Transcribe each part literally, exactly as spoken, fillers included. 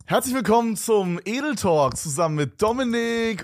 Herzlich willkommen zum Edel Talk zusammen mit Dominik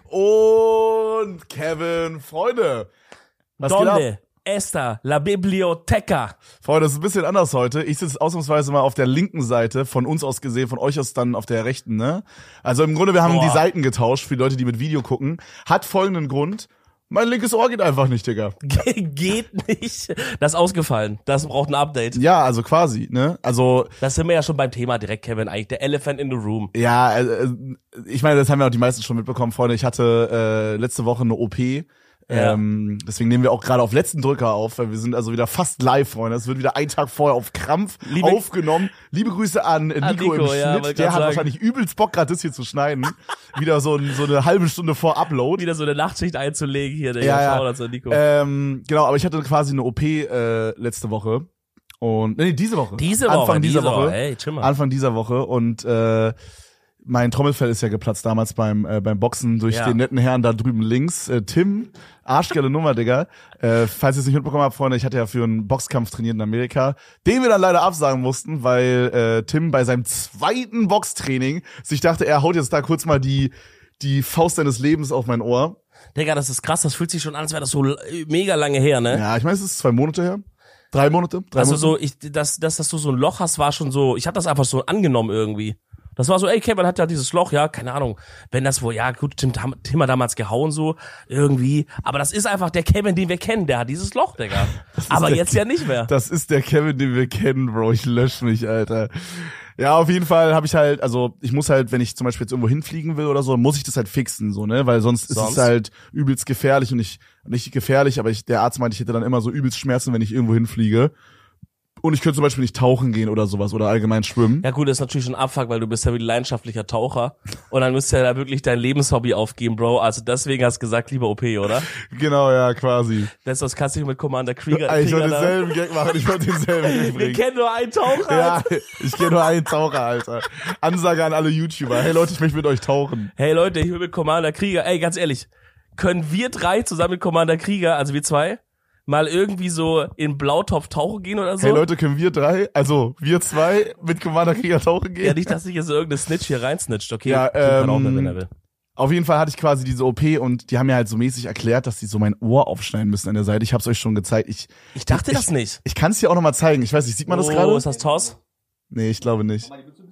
und Kevin. Freunde, was geht ab? Donde está la biblioteca? Freunde, das ist ein bisschen anders heute. Ich sitze ausnahmsweise mal auf der linken Seite, von uns aus gesehen, von euch aus dann auf der rechten, ne? Also im Grunde, wir haben Boah. die Seiten getauscht für die Leute, die mit Video gucken. Hat folgenden Grund. Mein linkes Ohr geht einfach nicht, Digga. Ge- Geht nicht. Das ist ausgefallen. Das braucht ein Update. Ja, also quasi, ne? Also, Das sind wir ja schon beim Thema direkt, Kevin, eigentlich. Der Elephant in the Room. ja, äh, ich meine, das haben ja auch die meisten schon mitbekommen, Freunde. Ich hatte äh, letzte Woche eine O P. Ja. Ähm, deswegen nehmen wir auch gerade auf letzten Drücker auf, weil wir sind also wieder fast live, Freunde. Es wird wieder ein Tag vorher auf Krampf Liebe- aufgenommen. Liebe Grüße an Nico, An Nico, im Schnitt. ja, wollte Der grad hat sagen. wahrscheinlich übelst Bock, gerade das hier zu schneiden. Wieder so, ein, so eine halbe Stunde vor Upload. Wieder so eine Nachtschicht einzulegen hier, der Ja, ja. Shoutout an Nico. Ähm, genau, aber ich hatte quasi eine O P äh, letzte Woche. Und nee, diese Woche. Diese Woche, Anfang dieser diese Woche. Woche. Hey, chill mal. Anfang dieser Woche. Und äh, mein Trommelfell ist ja geplatzt damals beim äh, beim Boxen durch Ja. den netten Herrn da drüben links. Äh, Tim, arschgeile Nummer, Digga. Äh, falls ihr es nicht mitbekommen habt, Freunde, ich hatte ja für einen Boxkampf trainiert in Amerika, den wir dann leider absagen mussten, weil äh, Tim bei seinem zweiten Boxtraining sich dachte, er haut jetzt da kurz mal die die Faust seines Lebens auf mein Ohr. Digga, das ist krass. Das fühlt sich schon an, als wäre das so äh, mega lange her, ne? Ja, ich meine, es ist zwei Monate her. Drei Monate? Drei Also Monate? so, ich, dass, dass, dass du so ein Loch hast, war schon so, ich habe das einfach so angenommen irgendwie. Das war so, ey, Kevin hat ja dieses Loch, ja, keine Ahnung, wenn das wohl, ja gut, Tim, Tim hat damals gehauen so, irgendwie, aber das ist einfach der Kevin, den wir kennen, der hat dieses Loch, Digga. Aber der jetzt ja nicht mehr. Das ist der Kevin, den wir kennen, Bro. Ich lösch mich, Alter. Ja, auf jeden Fall habe ich halt, also ich muss halt, wenn ich zum Beispiel jetzt irgendwo hinfliegen will oder so, muss ich das halt fixen, so, ne? Weil sonst, ist Sonst? es halt übelst gefährlich und ich, nicht gefährlich, aber ich, der Arzt meinte, ich hätte dann immer so übelst Schmerzen, wenn ich irgendwo hinfliege. Und ich könnte zum Beispiel nicht tauchen gehen oder sowas oder allgemein schwimmen. Ja gut, das ist natürlich schon Abfuck, weil du bist ja wie ein leidenschaftlicher Taucher und dann müsst ihr ja da wirklich dein Lebenshobby aufgeben, Bro. Also deswegen hast du gesagt, lieber O P, oder? Genau, ja, quasi. Das was kannst du nicht mit Commander Krieger, Ey, ich Krieger wollte da- denselben Gag machen, ich wollte denselben Gag Wir bringen. kennen nur einen Taucher. Ja, ich kenne nur einen Taucher, Alter. Ansage an alle YouTuber. Hey Leute, ich möchte mit euch tauchen. Hey Leute, ich will mit Commander Krieger, ey, ganz ehrlich, können wir drei zusammen mit Commander Krieger, also wir zwei, mal irgendwie so in Blautopf tauchen gehen oder so? Hey Leute, können wir drei, also wir zwei mit Commander Krieger tauchen gehen? Ja, nicht, dass sich jetzt irgendeine Snitch hier reinsnitcht, okay? Ja, Tim kann auch ähm, mehr, wenn er will. Auf jeden Fall hatte ich quasi diese O P und die haben mir halt so mäßig erklärt, dass die so mein Ohr aufschneiden müssen an der Seite. Ich hab's euch schon gezeigt. Ich, Ich dachte ich, das nicht. ich kann's dir auch nochmal zeigen. Ich weiß nicht, sieht man das oh, gerade? ist das Toss? Nee, ich glaube nicht.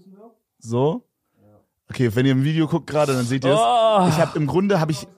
So? Okay, wenn ihr im Video guckt gerade, dann seht ihr es. Oh. Ich habe im Grunde, habe ich...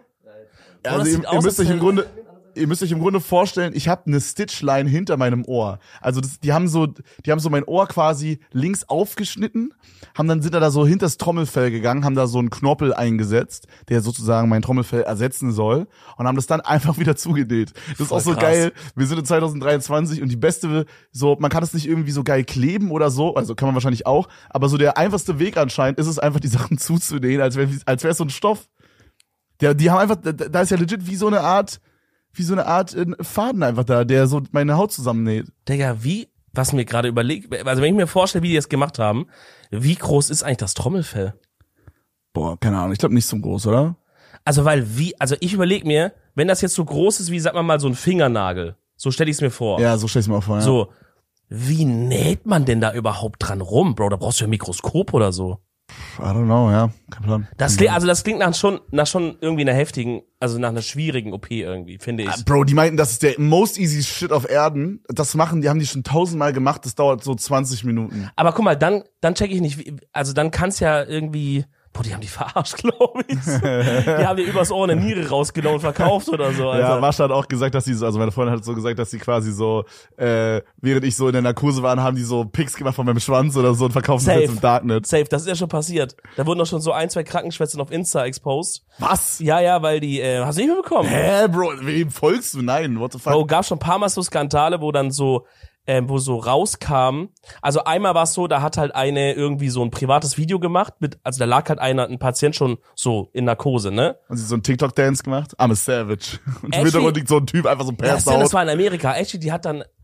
das Also ihr, sieht ihr aus, müsst als euch im wenn- Grunde... Ihr müsst euch im Grunde vorstellen, ich habe eine Stitchline hinter meinem Ohr. Also das, die haben so, die haben so mein Ohr quasi links aufgeschnitten, haben dann sind da, da so hinter das Trommelfell gegangen, haben da so einen Knorpel eingesetzt, der sozusagen mein Trommelfell ersetzen soll, und haben das dann einfach wieder zugenäht. Das ist Voll auch so krass. geil. Wir sind in zwanzig dreiundzwanzig und die beste, so man kann es nicht irgendwie so geil kleben oder so, also kann man wahrscheinlich auch, aber so der einfachste Weg anscheinend ist es einfach, die Sachen zuzunähen, als wäre als wäre es so ein Stoff. Der, die haben einfach, da, da ist ja legit wie so eine Art wie so eine Art äh, Faden einfach da, der so meine Haut zusammennäht. Digga, wie, was mir gerade überlegt, also wenn ich mir vorstelle, wie die das gemacht haben, wie groß ist eigentlich das Trommelfell? Boah, keine Ahnung, ich glaube nicht so groß, oder? Also weil wie, also ich überlege mir, wenn das jetzt so groß ist wie, sag mal mal, so ein Fingernagel, so stelle ich es mir vor. Ja, so stell ich's mir auch vor, ja. So, wie näht man denn da überhaupt dran rum, Bro? Da brauchst du ja ein Mikroskop oder so. I don't know, ja, kein Plan. Das klingt, also das klingt nach schon, nach schon irgendwie einer heftigen, also nach einer schwierigen O P irgendwie, finde ich. Ah, Bro, die meinten, das ist der most easy shit auf Erden. Das machen, die haben die schon tausendmal gemacht, das dauert so zwanzig Minuten. Aber guck mal, dann, dann check ich nicht, wie- also dann kann's ja irgendwie, boah, die haben die verarscht, glaube ich. Die haben dir übers Ohr eine Niere rausgenommen und verkauft oder so, Alter. Ja, Mascha hat auch gesagt, dass sie so, also meine Freundin hat so gesagt, dass sie quasi so, äh, während ich so in der Narkose war, haben die so Pics gemacht von meinem Schwanz oder so und verkaufen das Safe. jetzt im Darknet. Safe, das ist ja schon passiert. Da wurden doch schon so ein, zwei Krankenschwestern auf Insta exposed. Was? Ja, ja, weil die, äh, hast du nicht mitbekommen? Hä, Bro, wem folgst du? Nein, what the fuck? Bro, gab schon ein paar Mal so Skandale, wo dann so, ähm, wo so rauskam. Also einmal war es so, da hat halt eine irgendwie so ein privates Video gemacht mit, also da lag halt einer, ein Patient schon so in Narkose, ne? Und sie so einen TikTok-Dance gemacht? I'm a savage. Und im Actually- Hintergrund liegt so ein Typ einfach so Ja, passed das, das out. war in Amerika. Actually, die hat dann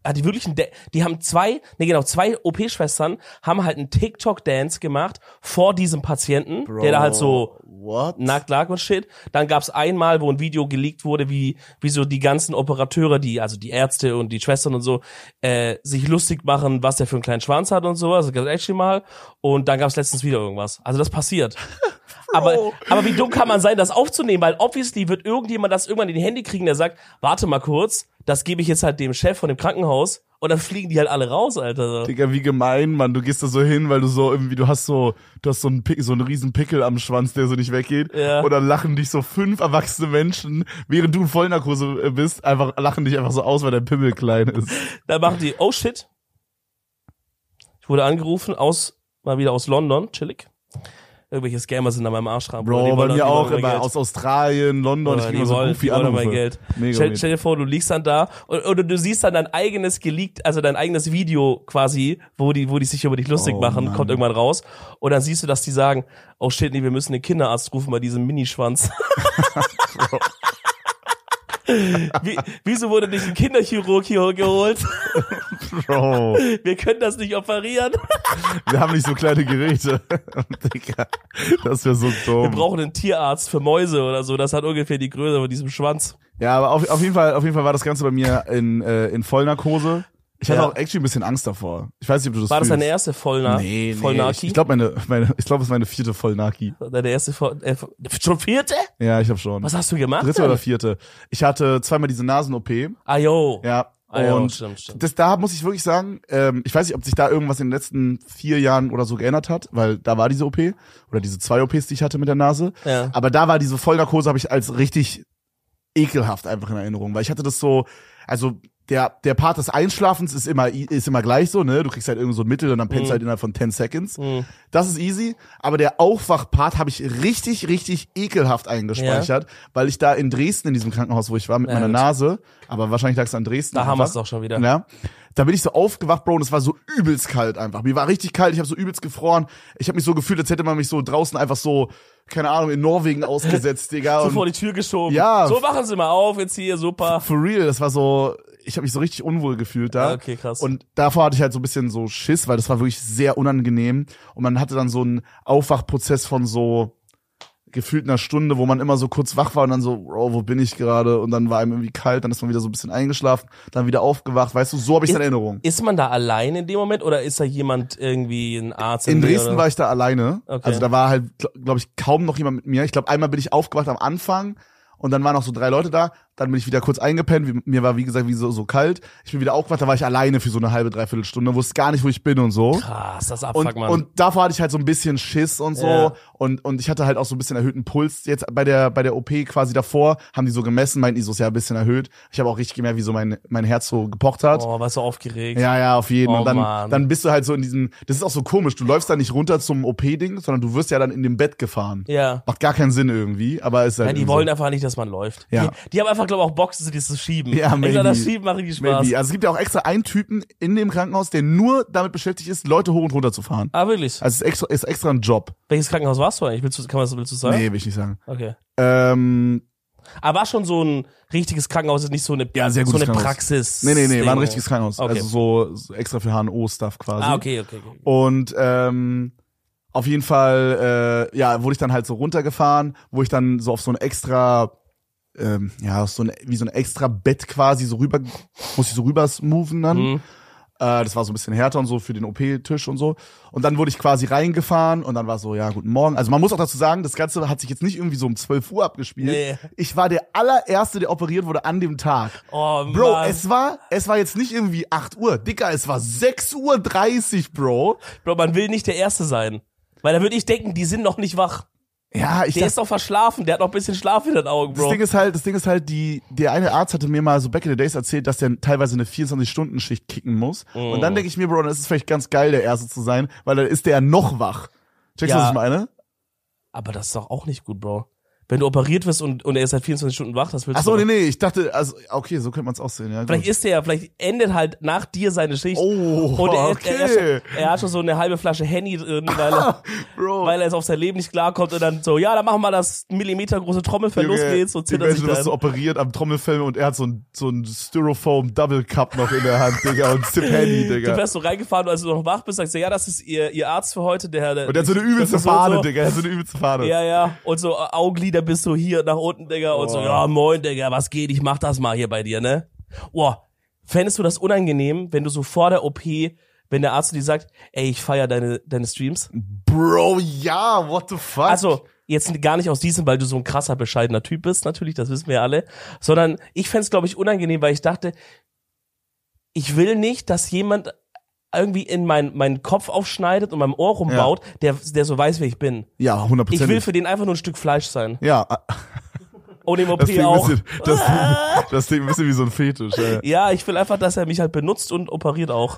Ah, die wirklichen, De- die haben zwei, nee genau, zwei O P-Schwestern haben halt einen TikTok-Dance gemacht vor diesem Patienten, Bro, der da halt so what? nackt lag und shit. Dann gab's einmal, wo ein Video geleakt wurde, wie wie so die ganzen Operateure, die also die Ärzte und die Schwestern und so, äh, sich lustig machen, was der für einen kleinen Schwanz hat und so. Also das actually mal. Und dann gab's letztens wieder irgendwas. Also das passiert. aber aber wie dumm kann man sein, das aufzunehmen? Weil obviously wird irgendjemand das irgendwann in die Hände kriegen, der sagt, warte mal kurz, das gebe ich jetzt halt dem Chef von dem Krankenhaus. Und dann fliegen die halt alle raus, Alter. Digga, wie gemein, Mann. Du gehst da so hin, weil du so irgendwie, du hast so, du hast so einen, Pick, so einen riesen Pickel am Schwanz, der so nicht weggeht. Ja. Und dann lachen dich so fünf erwachsene Menschen, während du in Vollnarkose bist, einfach, lachen dich einfach so aus, weil dein Pimmel klein ist. Dann machen die, oh shit. Ich wurde angerufen aus, mal wieder aus London, chillig. Irgendwelche Scammer sind an meinem Arsch dran. Bro, Die bei wollen- mir die auch wollen immer mein Geld. aus Australien, London, Oder ich die krieg immer so wollen, goofy die wollen Anrufe. mein Geld. Mega Stell, weird. stell dir vor, du liegst dann da und, oder du siehst dann dein eigenes geleakt, also dein eigenes Video quasi, wo die, wo die sich über dich lustig Oh, machen, Mann. kommt irgendwann raus. Und dann siehst du, dass die sagen, oh shit, nee, wir müssen den Kinderarzt rufen bei diesem Minischwanz. Wie, wieso wurde nicht ein Kinderchirurg hier geholt? Bro, Wir können das nicht operieren. wir haben nicht so kleine Geräte. Digga, das wäre so dumm. Wir brauchen einen Tierarzt für Mäuse oder so. Das hat ungefähr die Größe von diesem Schwanz. Ja, aber auf, auf jeden Fall, auf jeden Fall war das Ganze bei mir in, äh, in Vollnarkose. Ich hatte Ja. auch actually ein bisschen Angst davor. Ich weiß nicht, ob du das War das fühlst. deine erste Vollna Nee, nee. Vollnarki? Ich, ich glaube, meine, meine, ich glaube, es ist meine vierte Vollnarki. Deine erste Voll äh, schon vierte? Ja, ich habe schon. Was hast du gemacht? Dritte denn? oder vierte. Ich hatte zweimal diese Nasen-O P. Ah, yo. Ja. Ah, jo, und stimmt, stimmt. das da muss ich wirklich sagen, ähm, ich weiß nicht, ob sich da irgendwas in den letzten vier Jahren oder so geändert hat, weil da war diese O P oder diese zwei O Ps, die ich hatte mit der Nase. Ja. Aber da war diese Vollnarkose, habe ich als richtig ekelhaft einfach in Erinnerung, weil ich hatte das so, also der der Part des Einschlafens ist immer ist immer gleich so, ne? Du kriegst halt irgendwie so ein Mittel und dann pennst Mhm. du halt innerhalb von ten seconds. Mhm. Das ist easy, aber der Aufwachpart habe ich richtig, richtig ekelhaft eingespeichert, weil ich da in Dresden in diesem Krankenhaus, wo ich war, mit Ja, meiner gut. Nase, aber wahrscheinlich lag es an Dresden. Da haben wir einfach. es doch schon wieder. Ja. Da bin ich so aufgewacht, Bro, und es war so übelst kalt einfach. Mir war richtig kalt, ich habe so übelst gefroren. Ich habe mich so gefühlt, als hätte man mich so draußen einfach so, keine Ahnung, in Norwegen ausgesetzt, Digga. So Und vor die Tür geschoben. Ja. So machen sie mal auf, jetzt hier, super. for real, das war so, ich habe mich so richtig unwohl gefühlt da. Ja, okay, krass. Und davor hatte ich halt so ein bisschen so Schiss, weil das war wirklich sehr unangenehm. Und man hatte dann so einen Aufwachprozess von so gefühlt einer Stunde, wo man immer so kurz wach war und dann so, Bro, wo bin ich gerade? Und dann war einem irgendwie kalt, dann ist man wieder so ein bisschen eingeschlafen, dann wieder aufgewacht, weißt du, so habe ich Ist- in Erinnerung. Ist man da allein in dem Moment oder ist da jemand irgendwie ein Arzt? In der, Dresden oder? war ich da alleine. Okay. Also da war halt, glaube ich, kaum noch jemand mit mir. Ich glaube, einmal bin ich aufgewacht am Anfang und dann waren noch so drei Leute da. Dann bin ich wieder kurz eingepennt. Wie- Mir war, wie gesagt, wie so, so kalt. Ich bin wieder aufgewacht, da war ich alleine für so eine halbe, dreiviertel Stunde, wusste gar nicht, wo ich bin und so. Krass, das Abfuck, Und, Mann. und davor hatte ich halt so ein bisschen Schiss und so. Ja. Und, und ich hatte halt auch so ein bisschen erhöhten Puls. Jetzt bei der, bei der O P quasi davor haben die so gemessen, meinten die so, ist ja ein bisschen erhöht. Ich habe auch richtig gemerkt, wie so mein, mein Herz so gepocht hat. oh, warst du aufgeregt. Ja, ja, auf jeden. Oh, und dann, Mann. dann bist du halt so in diesem, das ist auch so komisch, du läufst da nicht runter zum O P-Ding, sondern du wirst ja dann in dem Bett gefahren. Ja. Macht gar keinen Sinn irgendwie, aber ist halt Ja, die irgendwie wollen so. einfach nicht, dass man läuft. Ja. Die, die haben einfach, glaube ich, auch Bock, die zu schieben. Ja, Ich maybe. glaub, das Schieben macht richtig Spaß. Maybe. Also es gibt ja auch extra einen Typen in dem Krankenhaus, der nur damit beschäftigt ist, Leute hoch und runter zu fahren. Ah, wirklich? Also es ist extra, ist extra ein Job. Welches Krankenhaus warst du eigentlich? Willst du, kann man das, willst du sagen? Nee, will ich nicht sagen. Okay. Ähm, Aber war schon so ein richtiges Krankenhaus, ist nicht so eine, Ja, sehr so gutes eine Krankenhaus. Praxis. nee, nee, nee, war ein Ding. richtiges Krankenhaus. Okay. Also so, so extra für H N O-Stuff quasi. Ah, okay, okay, okay. Und ähm, auf jeden Fall, äh, ja, wurde ich dann halt so runtergefahren, wo ich dann so auf so ein extra, ähm, ja, so ein, wie so ein extra Bett quasi so rüber, muss ich so rüber moven dann. Mhm. Äh, das war so ein bisschen härter und so für den O P-Tisch und so. Und dann wurde ich quasi reingefahren und dann war so, ja, guten Morgen. Also man muss auch dazu sagen, das Ganze hat sich jetzt nicht irgendwie so um zwölf Uhr abgespielt. Nee. Ich war der allererste, der operiert wurde an dem Tag. Oh, Bro, Mann. es war, es war jetzt nicht irgendwie acht Uhr. Dicker, es war sechs Uhr dreißig, Bro. Bro, man will nicht der Erste sein. Weil da würde ich denken, die sind noch nicht wach. Ja, ich Der dachte, ist doch verschlafen, der hat noch ein bisschen Schlaf in den Augen, das Bro. Ding ist halt, das Ding ist halt, die, der eine Arzt hatte mir mal so back in the days erzählt, dass der teilweise eine vierundzwanzig-Stunden-Schicht kicken muss. Oh. Und dann denke ich mir, Bro, dann ist es vielleicht ganz geil, der Erste zu sein, weil dann ist der ja noch wach. Checkst du, Ja. was ich meine? Aber das ist doch auch nicht gut, Bro. Wenn du operiert wirst und, und er ist halt vierundzwanzig Stunden wach, das willst Ach so, du nee, nee, ich dachte, also, okay, so könnte man es auch sehen, ja. Vielleicht gut. ist er, vielleicht endet halt nach dir seine Schicht. Oh, und er, okay. er, er, schon, er hat schon so eine halbe Flasche Henny drin, weil er, Bro. weil er jetzt auf sein Leben nicht klarkommt und dann so, ja, dann machen wir das Millimeter große Trommelfell, los Junge, geht's und zittert sich imagine, du bist so da. operiert am Trommelfell und er hat so ein, so ein Styrofoam Double Cup noch in der Hand, Digga, und Sip Henny, Du Digga. wärst so reingefahren und als du noch wach bist, sagst du, ja, das ist ihr, ihr Arzt für heute, der, der Und der hat so eine das übelste ist so, Fahne, so, Digga, er hat so eine übelste Fahne. Ja, ja. Und so äh, Augenlider bis so hier nach unten, Digga. Und so, Oh. ja, moin, Digga, was geht? Ich mach das mal hier bei dir, ne? Boah, fändest du das unangenehm, wenn du so vor der O P, wenn der Arzt dir sagt, ey, ich feier deine, deine Streams? Bro, ja, what the fuck? Also, jetzt gar nicht aus diesem, weil du so ein krasser, bescheidener Typ bist, natürlich, das wissen wir ja alle. Sondern ich fänd's, glaube ich, unangenehm, weil ich dachte, ich will nicht, dass jemand irgendwie in mein, meinen Kopf aufschneidet und meinem Ohr rumbaut, ja. der, der so weiß, wer ich bin. Ja, hundert Prozent. Ich will für den einfach nur ein Stück Fleisch sein. Ja. Und im O Das P klingt, auch. ein bisschen, das, das klingt ein bisschen wie so ein Fetisch, ey. Ja, ich will einfach, dass er mich halt benutzt und operiert auch.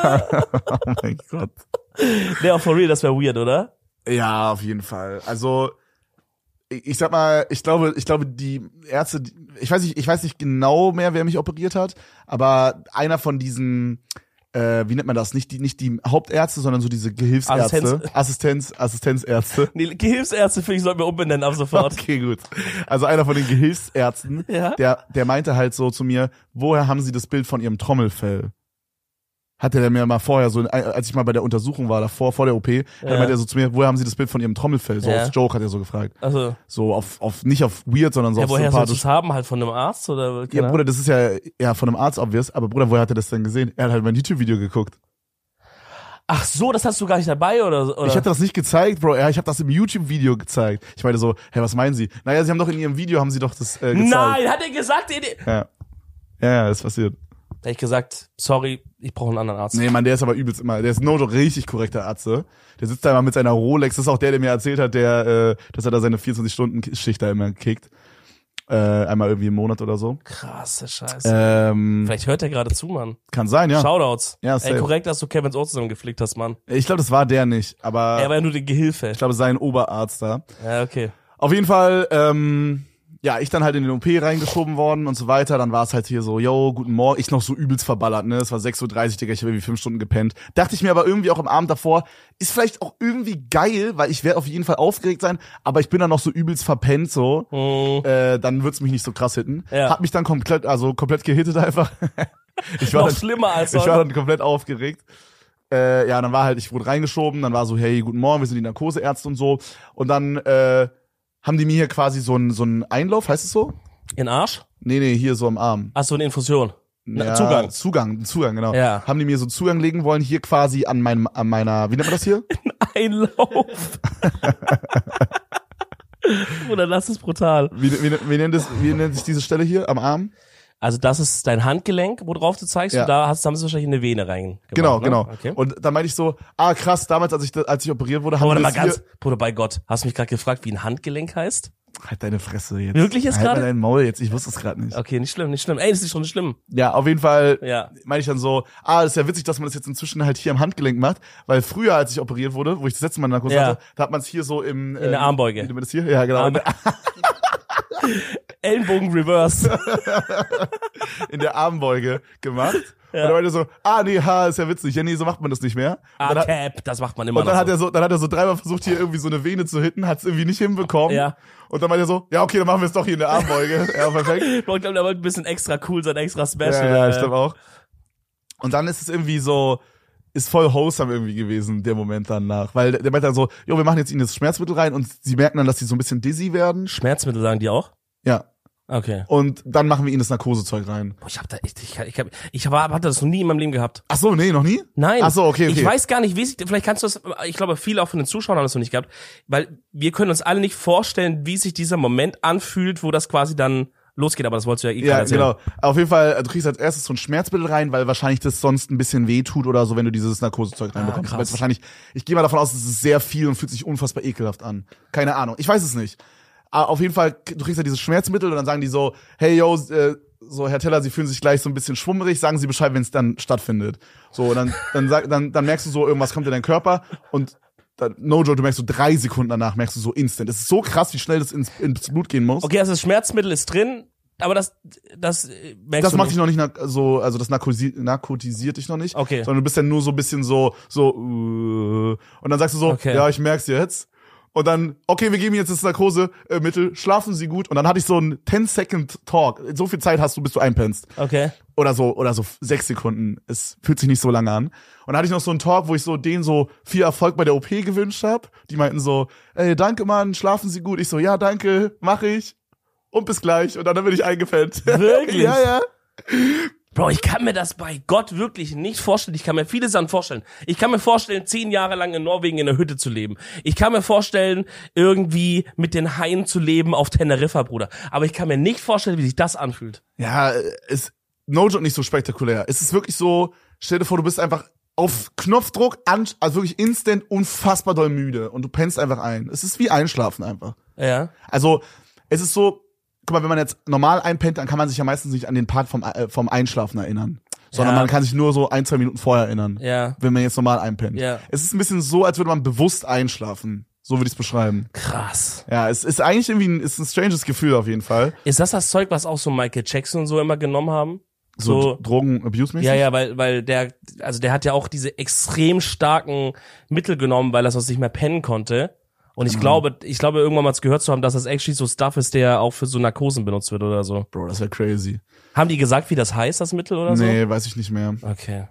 Oh mein Gott. Nee, auch for real, das wäre weird, oder? Ja, auf jeden Fall. Also, ich, ich sag mal, ich glaube, ich glaube, die Ärzte, die, ich weiß nicht, ich weiß nicht genau mehr, wer mich operiert hat, aber einer von diesen, äh, wie nennt man das? Nicht die, nicht die Hauptärzte, sondern so diese Gehilfsärzte. Assistenz. Assistenz, Assistenzärzte. Nee, Gehilfsärzte finde ich, sollten wir umbenennen ab sofort. Okay, gut. Also einer von den Gehilfsärzten, Ja? der, der meinte halt so zu mir, woher haben Sie das Bild von Ihrem Trommelfell? Hatte der mir mal vorher so, als ich mal bei der Untersuchung war, davor, vor der O P, Ja. dann meinte er so zu mir, woher haben Sie das Bild von Ihrem Trommelfell? So Ja. aus Joke hat er so gefragt. Also, So auf, auf, nicht auf weird, sondern so ja, auf woher sollst du sympathisch. es haben? Halt von einem Arzt oder? Ja, Keine Bruder, das ist ja, ja, von einem Arzt obvious, aber Bruder, woher hat er das denn gesehen? Er hat halt mein YouTube-Video geguckt. Ach so, das hast du gar nicht dabei oder? oder? Ich hatte das nicht gezeigt, Bro. Ja, ich habe das im YouTube-Video gezeigt. Ich meinte so, hä, was meinen Sie? Naja, Sie haben doch in Ihrem Video, haben Sie doch das äh, gezeigt. Nein, hat er gesagt? Nee, nee. Ja. Ja, ja, ist passiert. Da hab ich gesagt, sorry, ich brauche einen anderen Arzt. Nee, Mann, der ist aber übelst immer, der ist no joke richtig korrekter Arzt. Der sitzt da immer mit seiner Rolex. Das ist auch der, der mir erzählt hat, der, äh, dass er da seine vierundzwanzig-Stunden-Schicht da immer kickt. Äh, einmal irgendwie im Monat oder so. Krasse Scheiße. Ähm, Vielleicht hört er gerade zu, Mann. kann sein, ja. Shoutouts. Ja, Ey, safe. korrekt, dass du Kevins Ohr zusammengeflickt hast, Mann. Ich glaube, das war der nicht, aber Er war ja nur die Gehilfe. ich glaube, sein Oberarzt da. Ja, okay. Auf jeden Fall, ähm, ja, ich dann halt in den O P reingeschoben worden und so weiter. Dann war es halt hier so, yo, guten Morgen. Ich noch so übelst verballert, ne? Es war sechs Uhr dreißig, Digga, ich habe irgendwie fünf Stunden gepennt. Dachte ich mir aber irgendwie auch am Abend davor, ist vielleicht auch irgendwie geil, weil ich werde auf jeden Fall aufgeregt sein, aber ich bin dann noch so übelst verpennt, so. Mhm. Äh, dann wird's mich nicht so krass hitten. Ja. Hab mich dann komplett, also komplett gehittet einfach. ich war Noch dann, schlimmer als ich sonst. war dann komplett aufgeregt. Äh, ja, dann war halt, ich wurde reingeschoben, dann war so, hey, guten Morgen, wir sind die Narkoseärzte und so. Und dann äh, haben die mir hier quasi so einen so einen Einlauf, heißt es so? In Arsch? Nee, nee, hier so am Arm. Ach so, eine Infusion. Na, Ja, Zugang. Zugang, Zugang, genau. Ja. Haben die mir so einen Zugang legen wollen, hier quasi an meinem, an meiner, wie nennt man das hier? Einlauf. Oder das ist brutal. Wie, wie, wie, nennt das, wie nennt sich diese Stelle hier am Arm? Also das ist dein Handgelenk, worauf du zeigst, Ja. und da hast, haben sie wahrscheinlich eine Vene reingemacht. Genau, ne? genau. Okay. Und dann meinte ich so, ah krass, damals, als ich, als ich operiert wurde, haben Aber die mal das ganz, hier... Bruder, bei Gott, hast du mich gerade gefragt, wie ein Handgelenk heißt? Halt deine Fresse jetzt. Wirklich jetzt halt gerade? Halt dein Maul jetzt, ich wusste es gerade nicht. Okay, nicht schlimm, nicht schlimm. Ey, das ist schon schlimm. Ja, auf jeden Fall Ja. meine ich dann so, ah, das ist ja witzig, dass man das jetzt inzwischen halt hier am Handgelenk macht, weil früher, als ich operiert wurde, wo ich das letzte Mal Narkose Ja. hatte, da hat man es hier so im... In der Armbeuge. Wie nennt man das hier? Ja, genau. Arm- Ellenbogen reverse. In der Armbeuge gemacht. Ja. Und dann meinte er so, ah, nee, ha, ist ja witzig. Ja, nee, so macht man das nicht mehr. Und dann, hat, A-Cap, das macht man immer und dann noch hat so. er so, dann hat er so dreimal versucht, hier irgendwie so eine Vene zu hitten, hat es irgendwie nicht hinbekommen. Ja. Und dann meinte er so, ja, okay, dann machen wir es doch hier in der Armbeuge. Ja, perfekt. Ich glaube, der wollte ein bisschen extra cool sein, extra special. Ja, ja, ich glaube auch. Und dann ist es irgendwie so, ist voll wholesome irgendwie gewesen, der Moment danach. Weil der, der meinte dann so, jo, wir machen jetzt ihnen das Schmerzmittel rein und sie merken dann, dass sie so ein bisschen dizzy werden. Schmerzmittel sagen die auch? Ja. Okay. Und dann machen wir ihnen das Narkosezeug rein. Boah, ich hab da echt, ich, ich hab, ich hab, hatte das noch nie in meinem Leben gehabt. Ach so, nee, noch nie? Nein. Ach so, okay, okay. Ich weiß gar nicht, wie sich, vielleicht kannst du das, ich glaube, viele auch von den Zuschauern haben das noch nicht gehabt, weil wir können uns alle nicht vorstellen, wie sich dieser Moment anfühlt, wo das quasi dann losgeht, aber das wolltest du ja eh gerade Ja, erzählen. genau. Auf jeden Fall, du kriegst als erstes so ein Schmerzmittel rein, weil wahrscheinlich das sonst ein bisschen weh tut oder so, wenn du dieses Narkosezeug reinbekommst. krass. Weil es wahrscheinlich, ich gehe mal davon aus, es ist sehr viel und fühlt sich unfassbar ekelhaft an. Keine Ahnung. Ich weiß es nicht. Aber auf jeden Fall, du kriegst ja dieses Schmerzmittel und dann sagen die so, hey, yo, äh, so, Herr Teller, Sie fühlen sich gleich so ein bisschen schwummerig, sagen Sie Bescheid, wenn es dann stattfindet. So, und dann, dann, sag, dann, dann merkst du so, irgendwas kommt in deinen Körper und dann, no joke, du merkst so drei Sekunden danach, merkst du so instant. Es ist so krass, wie schnell das ins, ins Blut gehen muss. Okay, also das Schmerzmittel ist drin, aber das, das äh, merkst Das du macht nicht. dich noch nicht na- so, also das narkosi- narkotisiert dich noch nicht. Okay. Sondern du bist dann nur so ein bisschen so, so, uh, und dann sagst du so, Okay. ja, ich merk's jetzt. Und dann, okay, wir geben Ihnen jetzt das Narkosemittel, schlafen Sie gut. Und dann hatte ich so einen ten-Second-Talk. So viel Zeit hast du, bis du einpennst. Okay. Oder so, oder so sechs Sekunden. Es fühlt sich nicht so lange an. Und dann hatte ich noch so einen Talk, wo ich so denen so viel Erfolg bei der O P gewünscht habe. Die meinten so, ey, danke Mann, schlafen Sie gut. Ich so, ja, danke, mach ich. Und bis gleich. Und dann bin ich eingepennt. Wirklich? Ja, ja. Bro, ich kann mir das bei Gott wirklich nicht vorstellen. Ich kann mir viele Sachen vorstellen. Ich kann mir vorstellen, zehn Jahre lang in Norwegen in der Hütte zu leben. Ich kann mir vorstellen, irgendwie mit den Haien zu leben auf Teneriffa, Bruder. Aber ich kann mir nicht vorstellen, wie sich das anfühlt. Ja, ist no joke nicht so spektakulär. Es ist wirklich so, stell dir vor, du bist einfach auf Knopfdruck, an, also wirklich instant unfassbar doll müde und du pennst einfach ein. Es ist wie Einschlafen einfach. Ja. Also, es ist so, guck mal, wenn man jetzt normal einpennt, dann kann man sich ja meistens nicht an den Part vom, äh, vom Einschlafen erinnern. Sondern Ja. man kann sich nur so ein, zwei Minuten vorher erinnern. Ja. Wenn man jetzt normal einpennt. Ja. Es ist ein bisschen so, als würde man bewusst einschlafen. So würde ich es beschreiben. Krass. Ja, es ist eigentlich irgendwie ein, ist ein stranges Gefühl auf jeden Fall. Ist das das Zeug, was auch so Michael Jackson und so immer genommen haben? So, So, Drogen-Abuse-mäßig? ja, ja, weil, weil der, also der hat ja auch diese extrem starken Mittel genommen, weil er sonst nicht mehr pennen konnte. Und ich Mhm. glaube, ich glaube, irgendwann mal gehört zu haben, dass das actually so Stuff ist, der auch für so Narkosen benutzt wird oder so. Bro, das wäre crazy. Haben die gesagt, wie das heißt, das Mittel oder so? Nee, weiß ich nicht mehr. Okay.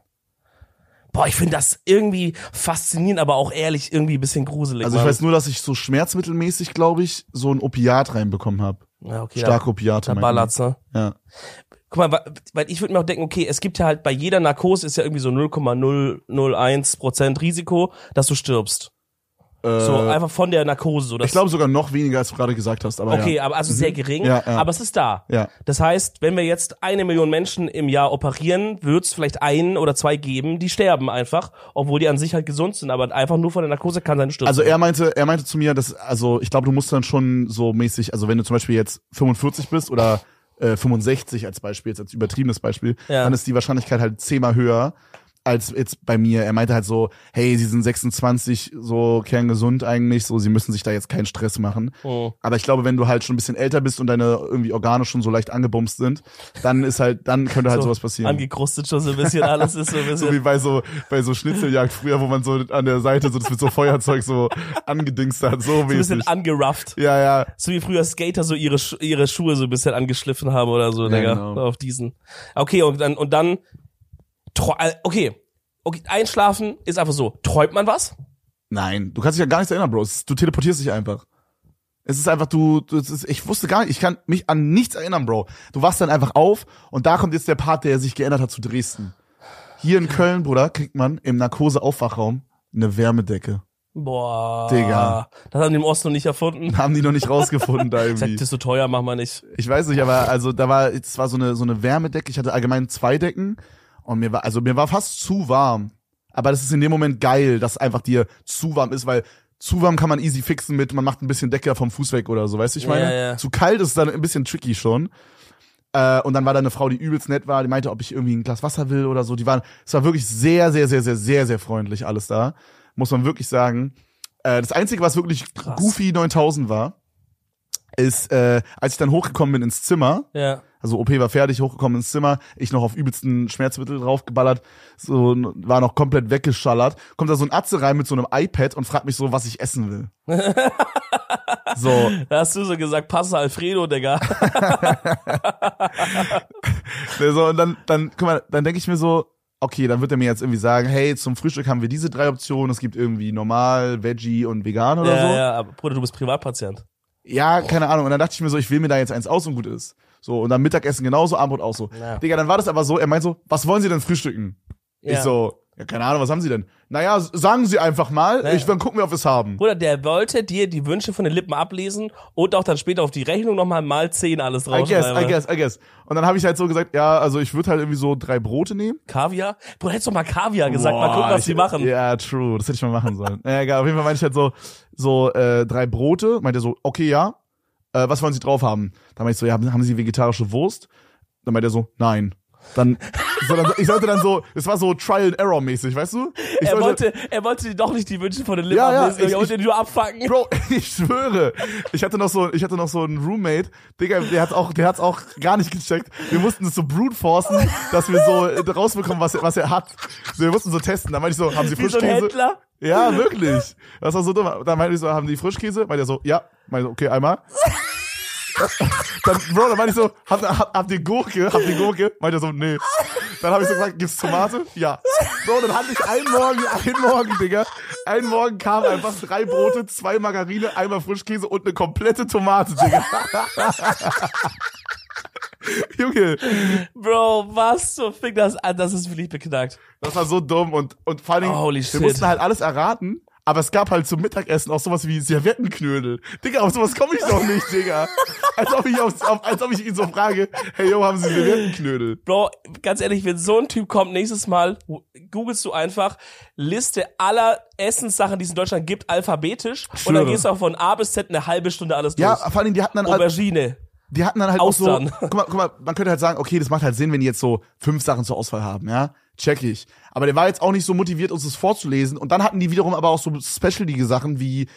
Boah, ich finde das irgendwie faszinierend, aber auch ehrlich irgendwie ein bisschen gruselig. Also ich Mann. weiß nur, dass ich so schmerzmittelmäßig, glaube ich, so ein Opiat reinbekommen habe. Ja, okay, Starke da, Opiate. da meinten ballert's, ne? die. Ja. Guck mal, wa- weil ich würde mir auch denken, okay, es gibt ja halt bei jeder Narkose ist ja irgendwie so null Komma null null eins Prozent Risiko, dass du stirbst. Äh, So einfach von der Narkose. So, dass ich glaube sogar noch weniger, als du gerade gesagt hast. Aber Okay, ja. aber also sehr gering, Ja, ja. aber es ist da. Ja. Das heißt, wenn wir jetzt eine Million Menschen im Jahr operieren, wird es vielleicht ein oder zwei geben, die sterben einfach, obwohl die an sich halt gesund sind, aber einfach nur von der Narkose kann sein Sturz. Also er meinte, er meinte zu mir, dass, also ich glaube, du musst dann schon so mäßig, also wenn du zum Beispiel jetzt fünfundvierzig bist oder äh, fünfundsechzig als Beispiel, jetzt als übertriebenes Beispiel, Ja. dann ist die Wahrscheinlichkeit halt zehnmal höher als jetzt bei mir. Er meinte halt so, hey, sie sind sechsundzwanzig, so kerngesund eigentlich, so sie müssen sich da jetzt keinen Stress machen. Mhm. Aber ich glaube, wenn du halt schon ein bisschen älter bist und deine irgendwie Organe schon so leicht angebumst sind, dann ist halt, dann könnte halt so sowas passieren. angekrustet schon so ein bisschen, alles ist so ein So bisschen. wie bei so, bei so Schnitzeljagd früher, wo man so an der Seite so das mit so Feuerzeug so angedingst hat, so so ein bisschen mäßig. angerufft. Ja, ja. So wie früher Skater so ihre Sch- ihre Schuhe so ein bisschen angeschliffen haben oder so, Ja, Digga, genau. auf diesen. Okay, und dann und dann tro- äh, okay. Okay, einschlafen ist einfach so. Träumt man was? Nein, du kannst dich ja gar nichts erinnern, Bro. Es ist- Du teleportierst dich einfach. Es ist einfach, du, du es ist, ich wusste gar nicht, ich kann mich an nichts erinnern, Bro. Du wachst dann einfach auf und da kommt jetzt der Part, der sich geändert hat zu Dresden. Hier in Köln, Bruder, kriegt man im Narkose-Aufwachraum eine Wärmedecke. Boah. Digga. Das haben die im Osten noch nicht erfunden. Haben die noch nicht rausgefunden da Sagt, irgendwie. das ist so teuer, machen wir nicht. Ich weiß nicht, aber also da war, es war so eine, so eine Wärmedecke. Ich hatte allgemein zwei Decken und mir war, also mir war fast zu warm. Aber das ist in dem Moment geil, dass einfach dir zu warm ist, weil zu warm kann man easy fixen mit, man macht ein bisschen Decke vom Fuß weg oder so, weißt du, ich meine? Ja, ja. Zu kalt ist dann ein bisschen tricky schon. Äh, und dann war da eine Frau, die übelst nett war, die meinte, ob ich irgendwie ein Glas Wasser will oder so. Die waren, es war wirklich sehr, sehr, sehr, sehr, sehr, sehr freundlich alles da. Muss man wirklich sagen. Äh, das Einzige, was wirklich Krass. goofy neuntausend war, ist, äh, als ich dann hochgekommen bin ins Zimmer, Ja. also O P war fertig, hochgekommen ins Zimmer, ich noch auf übelsten Schmerzmittel draufgeballert, so war noch komplett weggeschallert. Kommt da so ein Atze rein mit so einem iPad und fragt mich so, was ich essen will. So, Da hast du so gesagt, Pasta Alfredo, Digga. ne, so und dann dann guck mal, dann denke ich mir so, okay, dann wird er mir jetzt irgendwie sagen, hey, zum Frühstück haben wir diese drei Optionen, es gibt irgendwie normal, Veggie und vegan oder ja, so. ja, aber Bruder, du bist Privatpatient. Ja, keine Ahnung. Und dann dachte ich mir so, ich will mir da jetzt eins aus und gut ist. So, und dann Mittagessen genauso, Abendbrot auch so. Ja. Digga, dann war das aber so, er meint so, was wollen Sie denn frühstücken? Ja. Ich so, ja, keine Ahnung, was haben Sie denn? Naja, sagen Sie einfach mal, Naja. ich, dann gucken wir, ob wir es haben. Bruder, der wollte dir die Wünsche von den Lippen ablesen und auch dann später auf die Rechnung nochmal mal zehn alles I guess, draufschreiben. I guess, I guess. Und dann habe ich halt so gesagt, ja, also ich würde halt irgendwie so drei Brote nehmen. Kaviar? Bruder, hättest doch mal Kaviar gesagt, mal Boah, gucken, was ich, die machen. Ja, true, das hätte ich mal machen sollen. Ja, egal, auf jeden Fall meinte ich halt so, so äh, drei Brote. Meinte er so, okay, ja. Äh, was wollen Sie drauf haben? Dann meinte ich so, ja, haben Sie vegetarische Wurst? Dann meinte er so, nein. Dann Sondern ich sollte dann so, es war so Trial and Error mäßig, weißt du? Ich Er sollte, wollte, er wollte dir doch nicht die Wünsche von den Lippen Ja, ja, ablesen, ich- er wollte ich- dir nur abfangen. Bro, ich schwöre. Ich hatte noch so, ich hatte noch so einen Roommate, Digga, der hat's auch, der hat's auch gar nicht gecheckt. Wir mussten es so brute forcen, dass wir so äh, rausbekommen, was er, was er hat. So, wir mussten so testen. Dann meinte ich so, haben Sie Wie so ein Frischkäse? Händler. Ja, wirklich. Das war so dumm. Dann meinte ich so, haben die Frischkäse? Meinte er so, ja. Meinte ich so, okay, einmal. Dann, Bro, dann meinte ich so, habt, habt, habt ihr Gurke? Habt ihr Gurke? Meinte er so, nee. Dann habe ich so gesagt, gibt's Tomate? Ja. Bro, dann hatte ich einen Morgen, einen Morgen, Digga. Einen Morgen kamen einfach drei Brote, zwei Margarine, einmal Frischkäse und eine komplette Tomate, Digga. Junge, Bro, was so fing das an? Das ist wirklich beknackt. das war so dumm und, und vor allen Dingen, Holy wir shit. mussten halt alles erraten, aber es gab halt zum Mittagessen auch sowas wie Serviettenknödel. Digga, auf sowas komme ich doch nicht, Digga. Als ob ich, auf, auf, als ob ich ihn so frage, hey, yo, haben Sie Serviettenknödel? Bro, ganz ehrlich, wenn so ein Typ kommt, nächstes Mal googelst du einfach Liste aller Essenssachen, die es in Deutschland gibt, alphabetisch. Und dann Schwöre. gehst du auch von A bis Z eine halbe Stunde alles Ja, durch. vor allen Dingen, die hatten dann halt, Aubergine. die hatten dann halt auch so, Austern. guck mal, guck mal, man könnte halt sagen, okay, das macht halt Sinn, wenn die jetzt so fünf Sachen zur Auswahl haben, ja, check ich. Aber der war jetzt auch nicht so motiviert, uns das vorzulesen. Und dann hatten die wiederum aber auch so specialige Sachen wie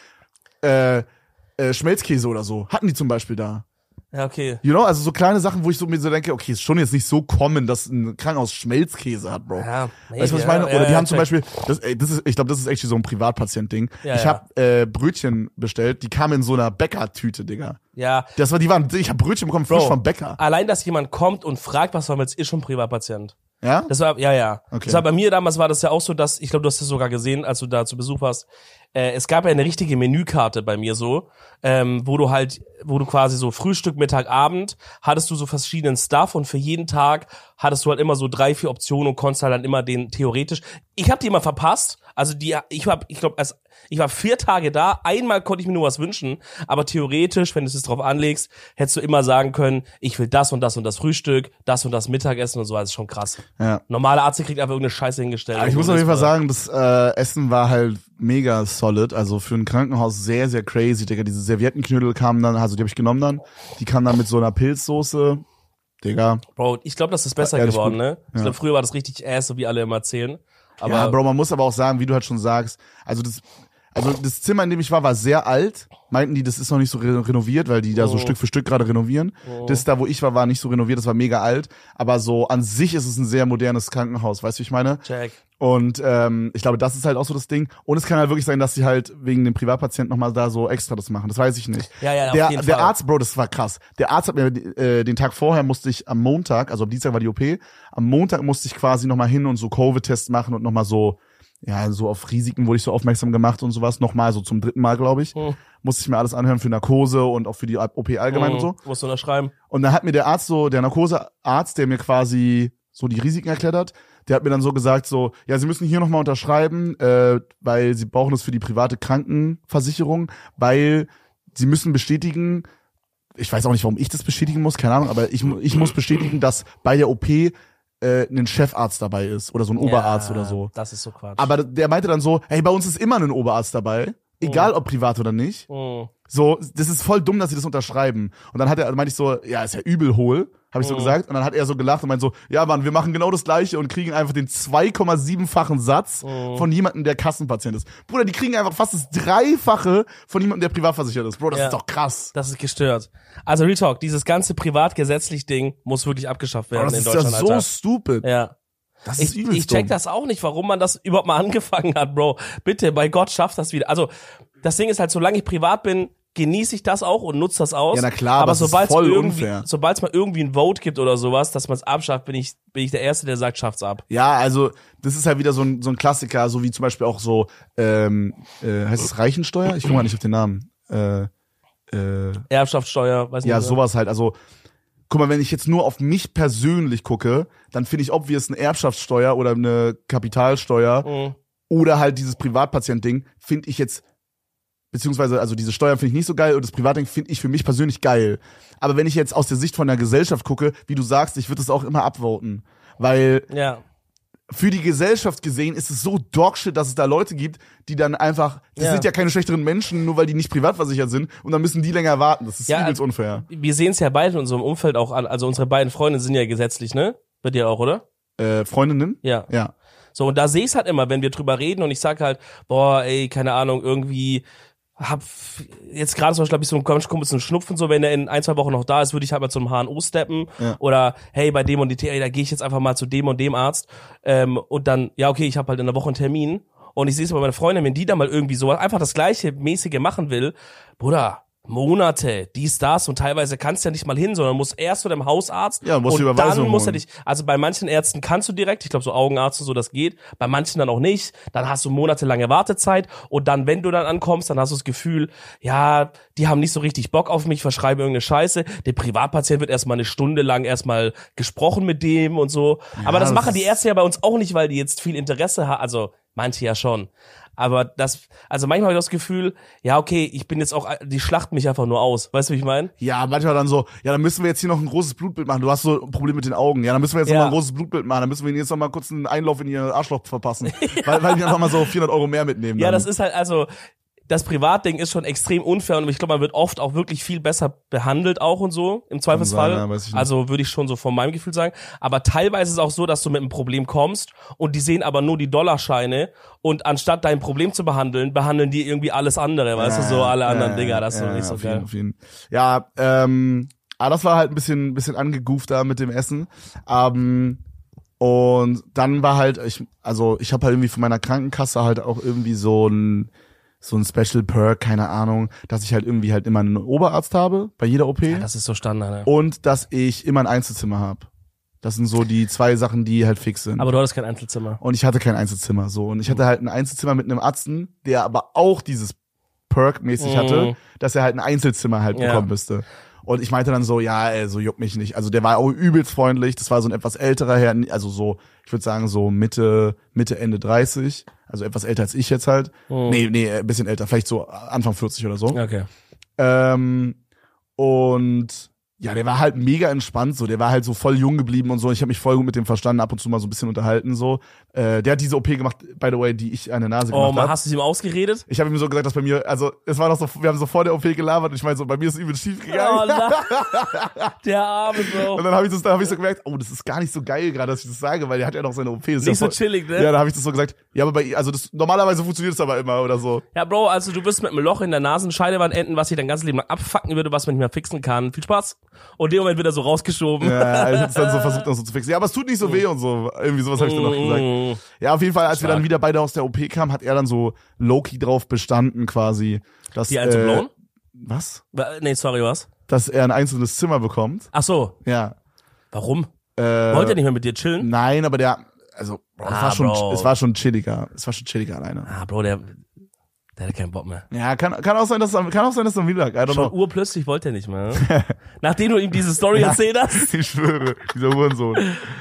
äh, äh, Schmelzkäse oder so. Hatten die zum Beispiel da. Ja, okay. You know, also so kleine Sachen, wo ich so mir so denke, okay, ist schon jetzt nicht so common, dass ein Krankenhaus Schmelzkäse hat, Bro. Ja, Weißt du, was ich ja, meine? ja, Oder die ja, haben zum check. Beispiel, das, ey, das ist, ich glaube, das ist echt so ein Privatpatient-Ding. Ja, ich ja. habe äh, Brötchen bestellt, die kamen in so einer Bäckertüte, Digga. Ja, Das war, die waren, ich habe Brötchen bekommen, frisch Bro. vom Bäcker. allein, dass jemand kommt und fragt, was man will, ist schon Privatpatient. Ja? Das war, ja, ja. Okay. Das war bei mir damals war das ja auch so, dass, ich glaube, du hast das sogar gesehen, als du da zu Besuch warst. Äh, es gab ja eine richtige Menükarte bei mir so, ähm, wo du halt, wo du quasi so Frühstück, Mittag, Abend, hattest du so verschiedenen Stuff und für jeden Tag hattest du halt immer so drei, vier Optionen und konntest halt dann immer den theoretisch. Ich habe die immer verpasst. Also die, ich war, ich glaube, als ich war vier Tage da, einmal konnte ich mir nur was wünschen, aber theoretisch, wenn du es drauf anlegst, hättest du immer sagen können, ich will das und das und das Frühstück, das und das Mittagessen und so, das ist schon krass. Ja. Normaler Arzt kriegt einfach irgendeine Scheiße hingestellt. Aber ich muss auf jeden Fall sagen, das äh, Essen war halt mega solid. Also für ein Krankenhaus sehr, sehr crazy, Digga. Diese Serviettenknödel kamen dann, also die habe ich genommen dann. Die kamen dann mit so einer Pilzsoße. Digga. Bro, ich glaube, das ist besser Ehrlich geworden, gut. ne? Ich Ja. glaube, früher war das richtig ass, so wie alle immer erzählen. Aber ja, Bro, man muss aber auch sagen, wie du halt schon sagst, also das, also das Zimmer, in dem ich war, war sehr alt. Meinten die, das ist noch nicht so re renoviert, weil die da so Oh. Stück für Stück gerade renovieren. Oh. Das da, wo ich war, war nicht so renoviert, das war mega alt. Aber so an sich ist es ein sehr modernes Krankenhaus, weißt du, wie ich meine? check. Und ähm, ich glaube, das ist halt auch so das Ding. Und es kann halt wirklich sein, dass sie halt wegen dem Privatpatienten nochmal da so extra das machen. Das weiß ich nicht. Ja, ja, auf der, jeden der Fall. Arzt, Bro, das war krass. Der Arzt hat mir äh, den Tag vorher musste ich am Montag, also am Dienstag war die O P, am Montag musste ich quasi nochmal hin und so Covid-Tests machen und nochmal so, ja, so auf Risiken wurde ich so aufmerksam gemacht und sowas. Nochmal, so zum dritten Mal, glaube ich. Hm. Musste ich mir alles anhören für Narkose und auch für die O P allgemein und so. Musst du unterschreiben. Und dann hat mir der Arzt so, der Narkosearzt, der mir quasi so die Risiken erklärt hat, der hat mir dann so gesagt, so, ja, Sie müssen hier nochmal unterschreiben, äh, weil Sie brauchen es für die private Krankenversicherung, weil Sie müssen bestätigen, ich weiß auch nicht, warum ich das bestätigen muss, keine Ahnung, aber ich, mu- ich muss bestätigen, dass bei der O P äh, ein Chefarzt dabei ist oder so ein Oberarzt Ja, oder so. Das ist so Quatsch. Aber der meinte dann so, hey, bei uns ist immer ein Oberarzt dabei, egal ob privat oder nicht. Hm. So, das ist voll dumm, dass sie das unterschreiben. Und dann hat er, meinte ich so, ja, ist ja übel hohl, habe ich so Mhm. gesagt. Und dann hat er so gelacht und meinte so, ja, Mann, wir machen genau das Gleiche und kriegen einfach den zwei Komma sieben-fachen Satz Mhm. von jemandem, der Kassenpatient ist. Bruder, die kriegen einfach fast das Dreifache von jemandem, der privatversichert ist. Bro, das Ja. ist doch krass. Das ist gestört. Also Real Talk, dieses ganze privatgesetzlich Ding muss wirklich abgeschafft Bro, werden das in ist ja Deutschland, so Alter. stupid. Ja. Das ist Ich, übelst ich check dumm. das auch nicht, warum man das überhaupt mal angefangen hat, Bro. Bitte, bei Gott, schafft das wieder. Also, das Ding ist halt, solange ich privat bin, genieße ich das auch und nutze das aus. Ja, na klar, aber aber es ist sobald es voll irgendwie, unfair. sobald es mal irgendwie ein Vote gibt oder sowas, dass man es abschafft, bin ich, bin ich der Erste, der sagt, schafft's ab. Ja, also das ist halt wieder so ein, so ein Klassiker, so wie zum Beispiel auch so, ähm, äh, heißt es Reichensteuer? Ich komme mal nicht auf den Namen. Äh, äh, Erbschaftssteuer, weiß nicht. ja, mehr. sowas halt. Also, guck mal, wenn ich jetzt nur auf mich persönlich gucke, dann finde ich obvious eine Erbschaftssteuer oder eine Kapitalsteuer Mhm. oder halt dieses Privatpatient-Ding, finde ich jetzt, beziehungsweise, also diese Steuern finde ich nicht so geil und das Privatding finde ich für mich persönlich geil. Aber wenn ich jetzt aus der Sicht von der Gesellschaft gucke, wie du sagst, ich würde es auch immer upvoten. Weil Ja. für die Gesellschaft gesehen ist es so dogshit, dass es da Leute gibt, die dann einfach, das Ja. sind ja keine schlechteren Menschen, nur weil die nicht privatversichert sind und dann müssen die länger warten. Das ist Ja, übelst unfair. Wir sehen es ja beide in unserem Umfeld auch an. Also unsere beiden Freunde sind ja gesetzlich, ne? Bei dir auch, oder? Äh, Freundinnen? Ja. Ja. So, und da sehe ich halt immer, wenn wir drüber reden und ich sag halt, boah, ey, keine Ahnung, irgendwie hab jetzt gerade zum Beispiel hab ich so einen Kumpel, so einen Schnupfen, so wenn er in ein, zwei Wochen noch da ist, würde ich halt mal zum H N O steppen Ja. oder hey, bei dem und die, ey, da gehe ich jetzt einfach mal zu dem und dem Arzt ähm, und dann, ja okay, ich habe halt in der Woche einen Termin und ich sehe es bei meiner Freundin, wenn die da mal irgendwie so einfach das gleiche mäßige machen will, Bruder, Monate, dies, das und teilweise kannst du ja nicht mal hin, sondern musst erst zu deinem Hausarzt Ja, musst und die Überweisung dann musst du holen. dich, also bei manchen Ärzten kannst du direkt, ich glaube so Augenarzt und so, das geht, bei manchen dann auch nicht, dann hast du monatelange Wartezeit und dann, wenn du dann ankommst, dann hast du das Gefühl, ja, die haben nicht so richtig Bock auf mich, verschreiben irgendeine Scheiße, der Privatpatient wird erstmal eine Stunde lang erstmal gesprochen mit dem und so, aber das, das machen die ist- Ärzte ja bei uns auch nicht, weil die jetzt viel Interesse haben, also manche ja schon. Aber das, also manchmal habe ich das Gefühl, ja, okay, ich bin jetzt auch, die schlachten mich einfach nur aus. Weißt du, wie ich meine? Ja, manchmal dann so, ja, dann müssen wir jetzt hier noch ein großes Blutbild machen. Du hast so ein Problem mit den Augen. Ja, dann müssen wir jetzt Ja. noch mal ein großes Blutbild machen. Dann müssen wir ihnen jetzt noch mal kurz einen Einlauf in ihr Arschloch verpassen. weil, weil die einfach mal so vierhundert Euro mehr mitnehmen. Ja, dann. das ist halt, also, das Privatding ist schon extrem unfair und ich glaube, man wird oft auch wirklich viel besser behandelt auch und so, im Zweifelsfall. sein, ja, weiß ich nicht. Also würde ich schon so von meinem Gefühl sagen. Aber teilweise ist es auch so, dass du mit einem Problem kommst und die sehen aber nur die Dollarscheine und anstatt dein Problem zu behandeln, behandeln die irgendwie alles andere, weißt du, so alle anderen ja, Dinger, das ist so ja, nicht so auf jeden, geil. auf jeden. Ja, ähm, aber das war halt ein bisschen, bisschen angegoofed da mit dem Essen. Ähm, und dann war halt, ich, also ich habe halt irgendwie von meiner Krankenkasse halt auch irgendwie so ein so ein Special Perk, keine Ahnung, dass ich halt irgendwie halt immer einen Oberarzt habe bei jeder O P Ja, das ist so Standard, ne? und dass ich immer ein Einzelzimmer habe. Das sind so die zwei Sachen, die halt fix sind. Aber du hattest kein Einzelzimmer. Und ich hatte kein Einzelzimmer so und ich hatte halt ein Einzelzimmer mit einem Arzten, der aber auch dieses Perk mäßig Mhm. hatte, dass er halt ein Einzelzimmer halt Ja. bekommen müsste. Und ich meinte dann so, ja, ey, so juckt mich nicht. Also der war auch übelst freundlich. Das war so ein etwas älterer Herr, also so, ich würde sagen so Mitte, Mitte, Ende dreißig. Also etwas älter als ich jetzt halt. Mhm. Nee, nee, ein bisschen älter, vielleicht so Anfang vierzig oder so. Okay. Ähm, und ja, der war halt mega entspannt, so, der war halt so voll jung geblieben und so. Ich habe mich voll gut mit dem verstanden, ab und zu mal so ein bisschen unterhalten, so. Äh, der hat diese O P gemacht, by the way, die ich an der Nase Oh, gemacht mal habe. hast du es ihm ausgeredet? Ich habe ihm so gesagt, dass bei mir, also es war doch so, wir haben so vor der O P gelabert und ich meine so, bei mir ist es übel schief Oh gegangen. nein. Der arme Bro. Und dann habe ich das, da habe ich so gemerkt, oh, das ist gar nicht so geil gerade, dass ich das sage, weil der hat ja noch seine O P. Das ist Nicht ja so chillig, ne? Ja, da habe ich das so gesagt. Ja, aber bei, also das normalerweise funktioniert es aber immer oder so. Ja, Bro, also du wirst mit einem Loch in der Nasenscheidewand enden, was sich dein ganzes Leben lang abfucken würde, was man nicht mehr fixen kann. Viel Spaß. Und in dem Moment wird er so rausgeschoben. Ja, ich hab's dann so versucht, noch so zu fixen. Ja, aber es tut nicht so weh und so. Irgendwie sowas habe ich dann noch gesagt. Mm. Ja, auf jeden Fall, als wir Stark. dann wieder beide aus der O P kamen, hat er dann so low-key drauf bestanden quasi, dass, Die einzublauen? äh, was? Wa- Nee, sorry, was? Dass er ein einzelnes Zimmer bekommt. Ach so. Ja. Warum? Äh, Wollte er nicht mehr mit dir chillen? Nein, aber der, also, Bro, es Ah, war schon, Bro. es war schon chilliger. Es war schon chilliger alleine. Ah, Bro, der, der hatte keinen Bock mehr. Ja, kann, kann auch sein, dass, kann auch sein, dass er wieder lag. I don't Schon know. urplötzlich wollte er nicht mehr. Ne? Nachdem du ihm diese Story erzählt hast. Ich schwöre, dieser Hurensohn.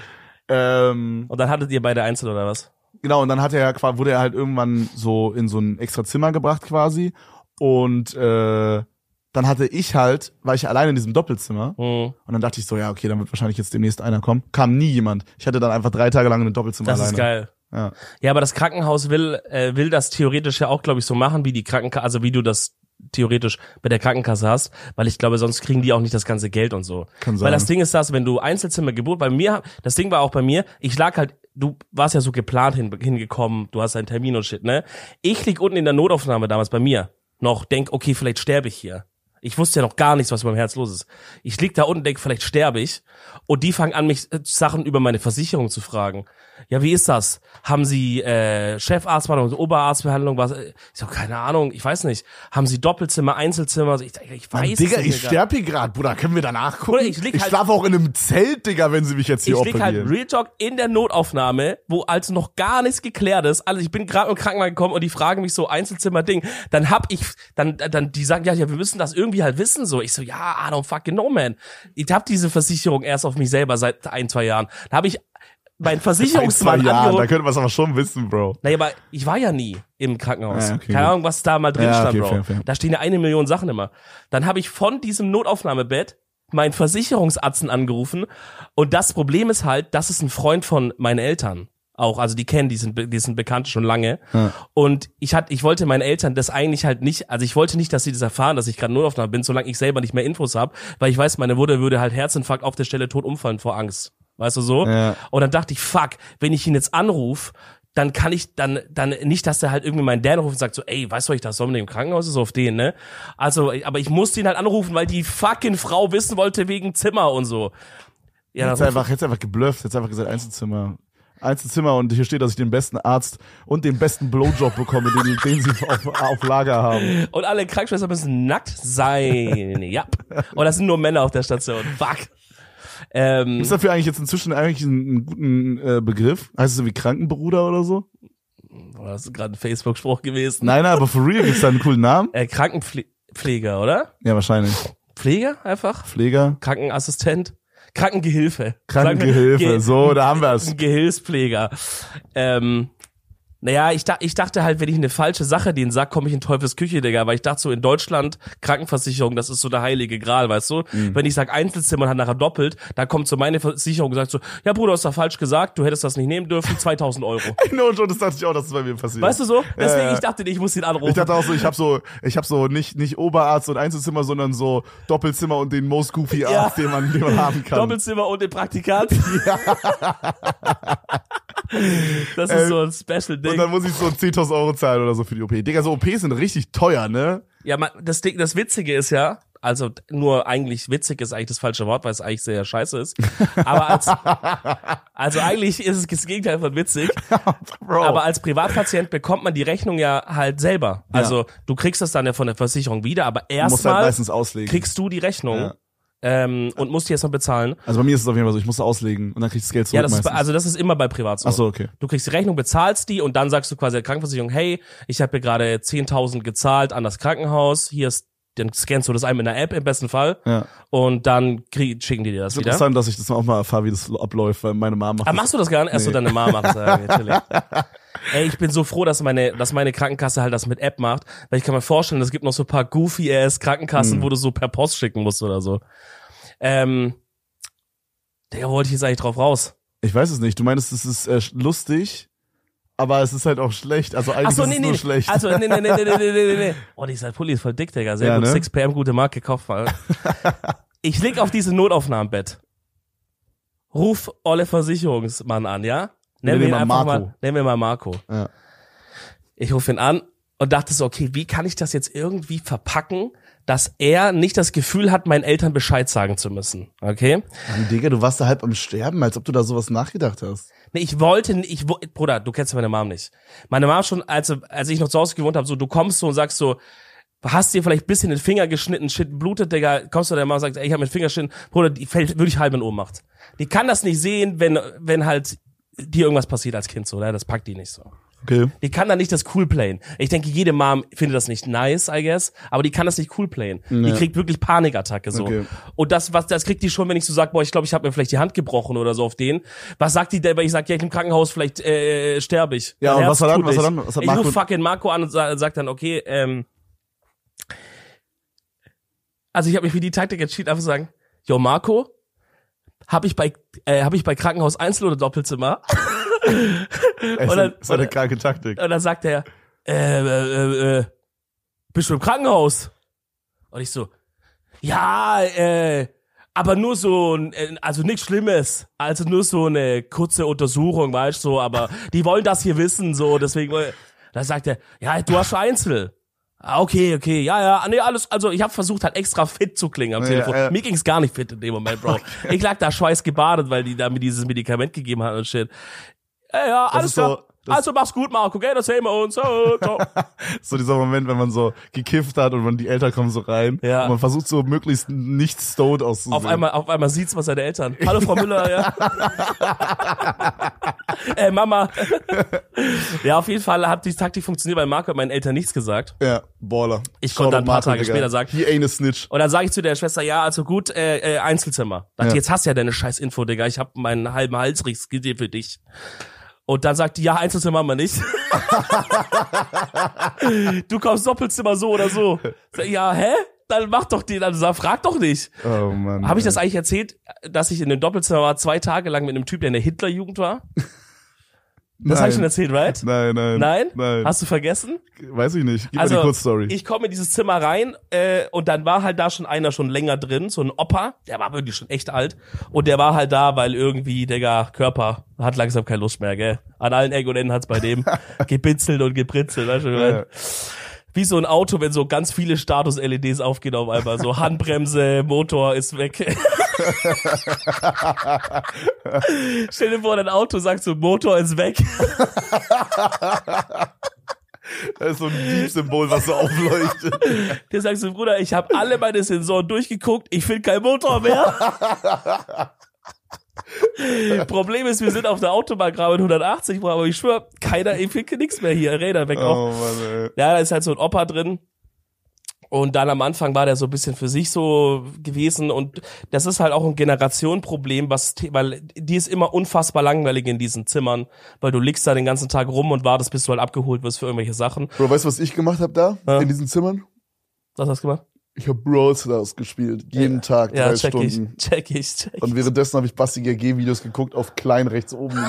ähm, Und dann hattet ihr beide einzeln oder was? Genau, und dann hat er ja quasi, wurde er halt irgendwann so in so ein extra Zimmer gebracht quasi. Und äh, dann hatte ich halt, war ich alleine in diesem Doppelzimmer. Hm. Und dann dachte ich so, ja, okay, dann wird wahrscheinlich jetzt demnächst einer kommen. Kam nie jemand. Ich hatte dann einfach drei Tage lang in ein Doppelzimmer Das alleine. ist geil. Ja. Ja, aber das Krankenhaus will, äh, will das theoretisch ja auch, glaube ich, so machen, wie die Krankenkasse, also wie du das theoretisch bei der Krankenkasse hast, weil ich glaube, sonst kriegen die auch nicht das ganze Geld und so. Kann sein. Weil das Ding ist das, wenn du Einzelzimmer gebot, bei mir, das Ding war auch bei mir, ich lag halt, du warst ja so geplant hin, hingekommen, du hast einen Termin und shit, ne? Ich lieg unten in der Notaufnahme damals bei mir, noch, denk, okay, vielleicht sterbe ich hier. Ich wusste ja noch gar nichts, was mit meinem Herz los ist. Ich lieg da unten, denk, vielleicht sterbe ich. Und die fangen an, mich äh, Sachen über meine Versicherung zu fragen. Ja, wie ist das? Haben Sie äh, Chefarztbehandlung, Oberarztbehandlung? Was? Ich so, keine Ahnung, ich weiß nicht. Haben Sie Doppelzimmer, Einzelzimmer? Ich, ich Mann, weiß Digga, es nicht. ich sterb hier grad, Bruder. Können wir danach gucken? Bruder, ich lieg halt- schlaf auch in einem Zelt, Digga, wenn sie mich jetzt hier Ich lieg halt operieren. Real Talk in der Notaufnahme, wo also noch gar nichts geklärt ist. Also ich bin gerade im Krankenwagen gekommen und die fragen mich so Einzelzimmer-Ding. Dann hab ich, dann, dann die sagen, ja, ja, wir müssen das irgendwie halt wissen. So, ich so, ja, I don't fucking know, man. Ich hab diese Versicherung erst auf mich selber seit ein, zwei Jahren. Da habe ich mein Ein, zwei Versicherungsmann Jahren, da angerufen. könnte man es aber schon wissen, Bro. Naja, aber ich war ja nie im Krankenhaus. Ja, okay, Keine gut. Ahnung, was da mal drin Ja, stand, okay, Bro. fair, fair. Da stehen ja eine Million Sachen immer. Dann habe ich von diesem Notaufnahmebett meinen Versicherungsarzten angerufen und das Problem ist halt, das ist ein Freund von meinen Eltern auch, also die kennen, die sind, be- die sind bekannt schon lange. Ja. Und ich hatte, ich wollte meinen Eltern das eigentlich halt nicht, also ich wollte nicht, dass sie das erfahren, dass ich gerade Notaufnahme bin, solange ich selber nicht mehr Infos habe, weil ich weiß, meine Mutter würde halt Herzinfarkt auf der Stelle tot umfallen vor Angst. weißt du so? Ja. Und dann dachte ich, fuck, wenn ich ihn jetzt anrufe, dann kann ich dann dann nicht, dass der halt irgendwie meinen Dad ruft und sagt so, ey, weißt du, ich das soll mit dem Krankenhaus ist auf den, ne? Also, aber ich musste ihn halt anrufen, weil die fucking Frau wissen wollte wegen Zimmer und so. Ja, Jetzt einfach, jetzt einfach geblufft, jetzt einfach gesagt Einzelzimmer. Einzelzimmer und hier steht, dass ich den besten Arzt und den besten Blowjob bekomme, den, den sie auf, auf Lager haben. Und alle Krankenschwestern müssen nackt sein. Ja. Und das sind nur Männer auf der Station. Fuck. Ähm, Ist dafür eigentlich jetzt inzwischen eigentlich einen, einen guten äh, Begriff? Heißt es so wie Krankenbruder oder so? boah, das ist gerade ein Facebook-Spruch gewesen. Nein, nein, aber for real gibt's da einen coolen Namen? Äh, Krankenpfleger, oder? Ja, wahrscheinlich. Pfleger einfach? Pfleger? Krankenassistent? Krankengehilfe. Krankengehilfe, Ge- so, da haben wir's. Gehilfspfleger. Ähm, naja, ich, da, ich dachte halt, wenn ich eine falsche Sache denen sag, komme ich in Teufels Küche, Digga. Weil ich dachte so, in Deutschland, Krankenversicherung, das ist so der heilige Gral, weißt du? Mhm. Wenn ich sag Einzelzimmer und hat nachher doppelt, da kommt so meine Versicherung und sagt so, ja Bruder, hast du falsch gesagt, du hättest das nicht nehmen dürfen, zweitausend Euro. No, Joe, das dachte ich auch, dass es bei mir passiert. Weißt du so? Deswegen, Ja, ja. ich dachte, ich muss ihn anrufen. Ich dachte auch so, ich habe so, ich habe so nicht nicht Oberarzt und Einzelzimmer, sondern so Doppelzimmer und den most goofy Ja. Arzt, den man, den man haben kann. Doppelzimmer und den Praktikant. Das ist Ähm, so ein Special-Ding. Und dann muss ich so zehntausend Euro zahlen oder so für die O P. Digga, so O Ps sind richtig teuer, ne? Ja, man, das Ding, das Witzige ist ja, also nur eigentlich witzig ist eigentlich das falsche Wort, weil es eigentlich sehr scheiße ist. Aber als, also eigentlich ist es das Gegenteil von witzig. Bro. Aber als Privatpatient bekommt man die Rechnung ja halt selber. Also du kriegst das dann ja von der Versicherung wieder, aber du musst halt erstmal meistens auslegen. kriegst du die Rechnung. Ja. Ähm, und musst die erstmal bezahlen. Also bei mir ist es auf jeden Fall so, ich muss auslegen und dann krieg ich das Geld zurück Ja, das ist, meistens. bei- also das ist immer bei Privat so. Ach so, okay. Du kriegst die Rechnung, bezahlst die und dann sagst du quasi der Krankenversicherung, hey, ich habe hier gerade zehntausend gezahlt an das Krankenhaus, hier ist, dann scannst du das ein mit einer App im besten Fall Ja. und dann krieg, schicken die dir das Es ist wieder. interessant, dass ich das auch mal erfahre, wie das abläuft, weil meine Mama macht Ah, das. machst du das gar nicht? Erst Nee. so deine Mama macht das. Ja, okay, chillig. Ey, ich bin so froh, dass meine, dass meine Krankenkasse halt das mit App macht, weil ich kann mir vorstellen, es gibt noch so ein paar goofy-ass Krankenkassen, Mhm. wo du so per Post schicken musst oder so. Ähm, der wollte ich jetzt eigentlich drauf raus. Ich weiß es nicht. Du meinst, es ist äh, lustig, aber es ist halt auch schlecht. Also eigentlich Ach so, ist nee, es nee, nur nee. schlecht. Also, nee, nee, nee, nee, nee, nee, nee, nee. Oh, dieser Pulli ist voll dick, Digga. Sehr Ja, gut. ne? six P M, gute Marke, gekauft. Mann. Ich leg auf diese Notaufnahmenbett. Ruf Olle Versicherungsmann an, ja? Nennen wir ihn mal einfach Marco. mal, nennen wir mal Marco. Ja. Ich rufe ihn an und dachte so, okay, wie kann ich das jetzt irgendwie verpacken, dass er nicht das Gefühl hat, meinen Eltern Bescheid sagen zu müssen, okay? Mann, Digga, du warst da halb am Sterben, als ob du da sowas nachgedacht hast. Nee, ich wollte, nicht- ich, wo- Bruder, du kennst meine Mom nicht. Meine Mom schon, als, als ich noch zu Hause gewohnt habe, so, du kommst so und sagst so, hast dir vielleicht ein bisschen den Finger geschnitten, shit, blutet, Digga, kommst du der Mama und sagst, ey, ich hab mir den Finger geschnitten, Bruder, die fällt wirklich halb in Ohnmacht. Die kann das nicht sehen, wenn, wenn halt dir irgendwas passiert als Kind so, ne? Das packt die nicht so. Okay. Die kann da nicht das cool playen. Ich denke, jede Mom findet das nicht nice, I guess, aber die kann das nicht cool playen. Die Ja. kriegt wirklich Panikattacke so. Okay. Und das was das kriegt die schon, wenn ich so sag, boah, ich glaube, ich habe mir vielleicht die Hand gebrochen oder so auf den. Was sagt die denn, wenn ich sag, ja, ich im Krankenhaus, vielleicht äh, sterbe ich. Ja, Mein und Herz was hat dann- tut was hat nicht. dann- was hat Ich Marco- ruf fucking Marco an und sag, sag dann, okay, ähm also ich habe mich für die Taktik entschieden, einfach zu sagen, yo Marco, habe ich bei äh, habe ich bei Krankenhaus Einzel- oder Doppelzimmer? Ey, Und dann- das war eine und- kranke Taktik. Und dann sagt er, äh, äh, äh, bist du im Krankenhaus? Und ich so, ja, äh, aber nur so, äh, also nichts Schlimmes, also nur so eine kurze Untersuchung, weißt du, so, aber die wollen das hier wissen, so, deswegen, äh, dann sagt er, ja, du hast Einzel. Ah, okay, okay, ja, ja, nee, alles, also ich habe versucht halt extra fit zu klingen am Ja, Telefon. ja. Mir ging's gar nicht fit in dem Moment, Bro. Ich lag da schweißgebadet, weil die da mir dieses Medikament gegeben haben und shit. Ja, ja, alles ist so- klar. das- Also mach's gut, Marco, gell? Das sehen wir uns. Oh, ciao. So dieser Moment, wenn man so gekifft hat und man die Eltern kommen so rein Ja. und man versucht so möglichst nicht stoned auszusehen. Auf einmal, auf einmal sieht's mal seine Eltern. Hallo, Frau Müller, ja. äh, Mama. Ja, auf jeden Fall hat die Taktik funktioniert, weil Marco hat meinen Eltern nichts gesagt. Ja, Baller. Ich konnte dann ein paar Tage später sagen- He ain't a snitch. Und dann sage ich zu der Schwester, ja, also gut, äh, äh, Einzelzimmer. Dachte, Ja. jetzt hast du ja deine scheiß Info, Digga. Ich hab meinen halben Halsriss-Skill für dich. Und dann sagt die, ja, Einzelzimmer haben wir nicht. Du kommst Doppelzimmer so oder so. Sag ich, ja, hä? Dann mach doch die, dann sag, frag doch nicht. Oh Mann. Habe ich ey. das eigentlich erzählt, dass ich in dem Doppelzimmer war, zwei Tage lang mit einem Typ, der in der Hitlerjugend war? Das habe ich schon erzählt, right? Nein, nein. Nein? Nein. Hast du vergessen? Weiß ich nicht. Gib Also, mir die Kurzstory. Ich komme in dieses Zimmer rein äh, und dann war halt da schon einer schon länger drin, so ein Opa, der war wirklich schon echt alt und der war halt da, weil irgendwie, Digga, Körper hat langsam keine Lust mehr, gell? An allen Ecken und Enden hat's bei dem gebitzelt und gepritzelt, weißt du, Ja. wie so ein Auto, wenn so ganz viele Status-L E Ds aufgehen auf einmal, so Handbremse, Motor ist weg. Stell dir vor, dein Auto sagt so, Motor ist weg. Das ist so ein Diebsymbol, was so aufleuchtet. Der sagt so, Bruder, ich habe alle meine Sensoren durchgeguckt, ich finde keinen Motor mehr. Problem ist, wir sind auf der Autobahn gerade mit hundertachtzig, aber ich schwör, keiner, ich finde nichts mehr hier, Räder weg auch. Oh Mann, ey. Ja, da ist halt so ein Opa drin. Und dann am Anfang war der so ein bisschen für sich so gewesen und das ist halt auch ein Generationenproblem, was, weil die ist immer unfassbar langweilig in diesen Zimmern, weil du liegst da den ganzen Tag rum und wartest, bis du halt abgeholt wirst für irgendwelche Sachen. Bro, weißt du, was ich gemacht habe da? Ja. In diesen Zimmern? Was hast du gemacht? Ich habe Brawl Stars gespielt. Jeden Ja. Tag drei Ja, check Stunden. ich, check ich, check ich. Und währenddessen habe ich Basti G G-Videos geguckt auf klein rechts oben.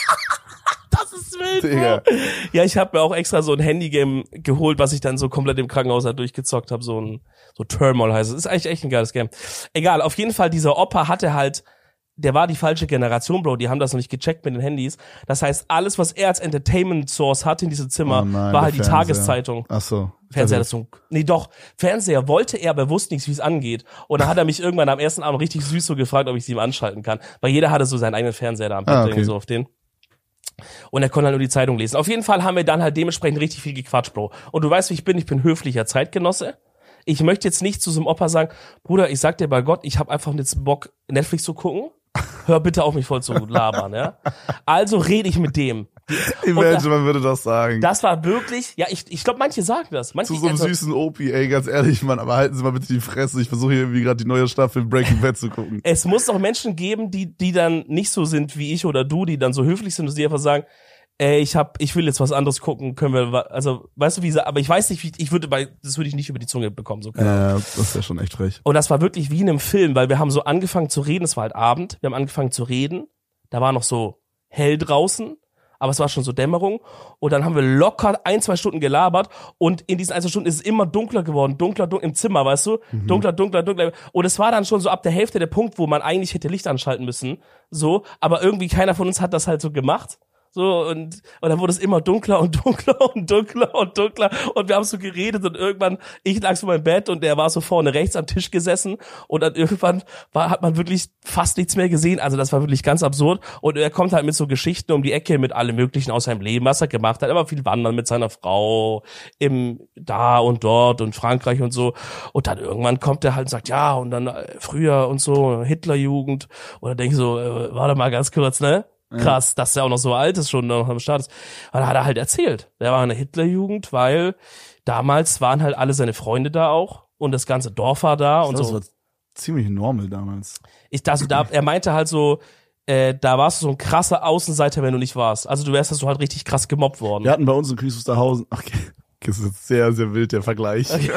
Das ist wild, Digga. Bro. Ja, ich habe mir auch extra so ein Handygame geholt, was ich dann so komplett im Krankenhaus halt durchgezockt habe, so ein so Turmoil heißt es. Ist eigentlich echt ein geiles Game. Egal, auf jeden Fall dieser Opa hatte halt, der war die falsche Generation, Bro, die haben das noch nicht gecheckt mit den Handys. Das heißt, alles, was er als Entertainment Source hatte in diesem Zimmer, Oh nein, war halt der die Fernseher. Tageszeitung. Ach so. Fernseher, das so, nee doch, Fernseher wollte er, aber er wusste nichts, wie es angeht. Und dann hat er mich irgendwann am ersten Abend richtig süß so gefragt, ob ich sie ihm anschalten kann. Weil jeder hatte so seinen eigenen Fernseher da am Bett, Ah, okay. so auf den. Und er konnte halt nur die Zeitung lesen. Auf jeden Fall haben wir dann halt dementsprechend richtig viel gequatscht, Bro. Und du weißt, wie ich bin, ich bin höflicher Zeitgenosse. Ich möchte jetzt nicht zu so einem Opa sagen, Bruder, ich sag dir bei Gott, ich habe einfach jetzt Bock, Netflix zu gucken. Hör bitte auf, mich voll zu labern, ja. Also rede ich mit dem. Imagine, man würde das sagen. Das war wirklich, ja, ich, ich glaube, manche sagen das. Manche, Zu so einem also, süßen Opi, ey, ganz ehrlich, Mann, aber halten Sie mal bitte die Fresse. Ich versuche hier irgendwie gerade die neue Staffel Breaking Bad zu gucken. es muss auch Menschen geben, die, die dann nicht so sind wie ich oder du, die dann so höflich sind und die einfach sagen, ey, ich hab, ich will jetzt was anderes gucken, können wir, wa- also, weißt du, wie, sa- aber ich weiß nicht, wie, ich würde bei, das würde ich nicht über die Zunge bekommen, so, keine Ahnung. Ja, das wäre schon echt frech. Und das war wirklich wie in einem Film, weil wir haben so angefangen zu reden, es war halt Abend, wir haben angefangen zu reden, da war noch so hell draußen, aber es war schon so Dämmerung und dann haben wir locker ein, zwei Stunden gelabert und in diesen ein, zwei Stunden ist es immer dunkler geworden, dunkler, dunkler im Zimmer, weißt du, dunkler, dunkler, dunkler und es war dann schon so ab der Hälfte der Punkt, wo man eigentlich hätte Licht anschalten müssen, so, aber irgendwie keiner von uns hat das halt so gemacht. So, und, und dann wurde es immer dunkler und dunkler und dunkler und dunkler und wir haben so geredet und irgendwann, ich lag so in meinem Bett und der war so vorne rechts am Tisch gesessen und dann irgendwann war, hat man wirklich fast nichts mehr gesehen, also das war wirklich ganz absurd und er kommt halt mit so Geschichten um die Ecke mit allem möglichen aus seinem Leben, was er gemacht hat, er war viel wandern mit seiner Frau, im, da und dort und Frankreich und so und dann irgendwann kommt er halt und sagt, ja und dann äh, früher und so, Hitlerjugend und dann denk ich so, äh, warte mal ganz kurz, ne? Krass, dass der auch noch so alt ist, schon noch am Start ist. Und dann hat er halt erzählt, der war in der Hitlerjugend, weil damals waren halt alle seine Freunde da auch und das ganze Dorf war da und Das so. war ziemlich normal damals. Ich dachte, da, er meinte halt so, äh, da warst du so ein krasser Außenseiter, wenn du nicht warst. Also du wärst halt so halt richtig krass gemobbt worden. Wir hatten bei uns in Kües Wusterhausen, okay, das ist jetzt sehr, sehr wild, der Vergleich. Okay.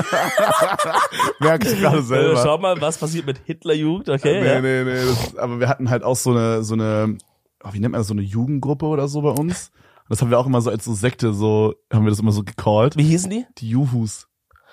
Merke ich gerade Äh, selber. schau mal, was passiert mit Hitlerjugend, okay? Nee, ja. nee, nee, das, aber wir hatten halt auch so eine, so eine, oh, wie nennt man das, so eine Jugendgruppe oder so bei uns. Und das haben wir auch immer so als so Sekte, so, haben wir das immer so gecallt. Wie hießen die? Die Juhus.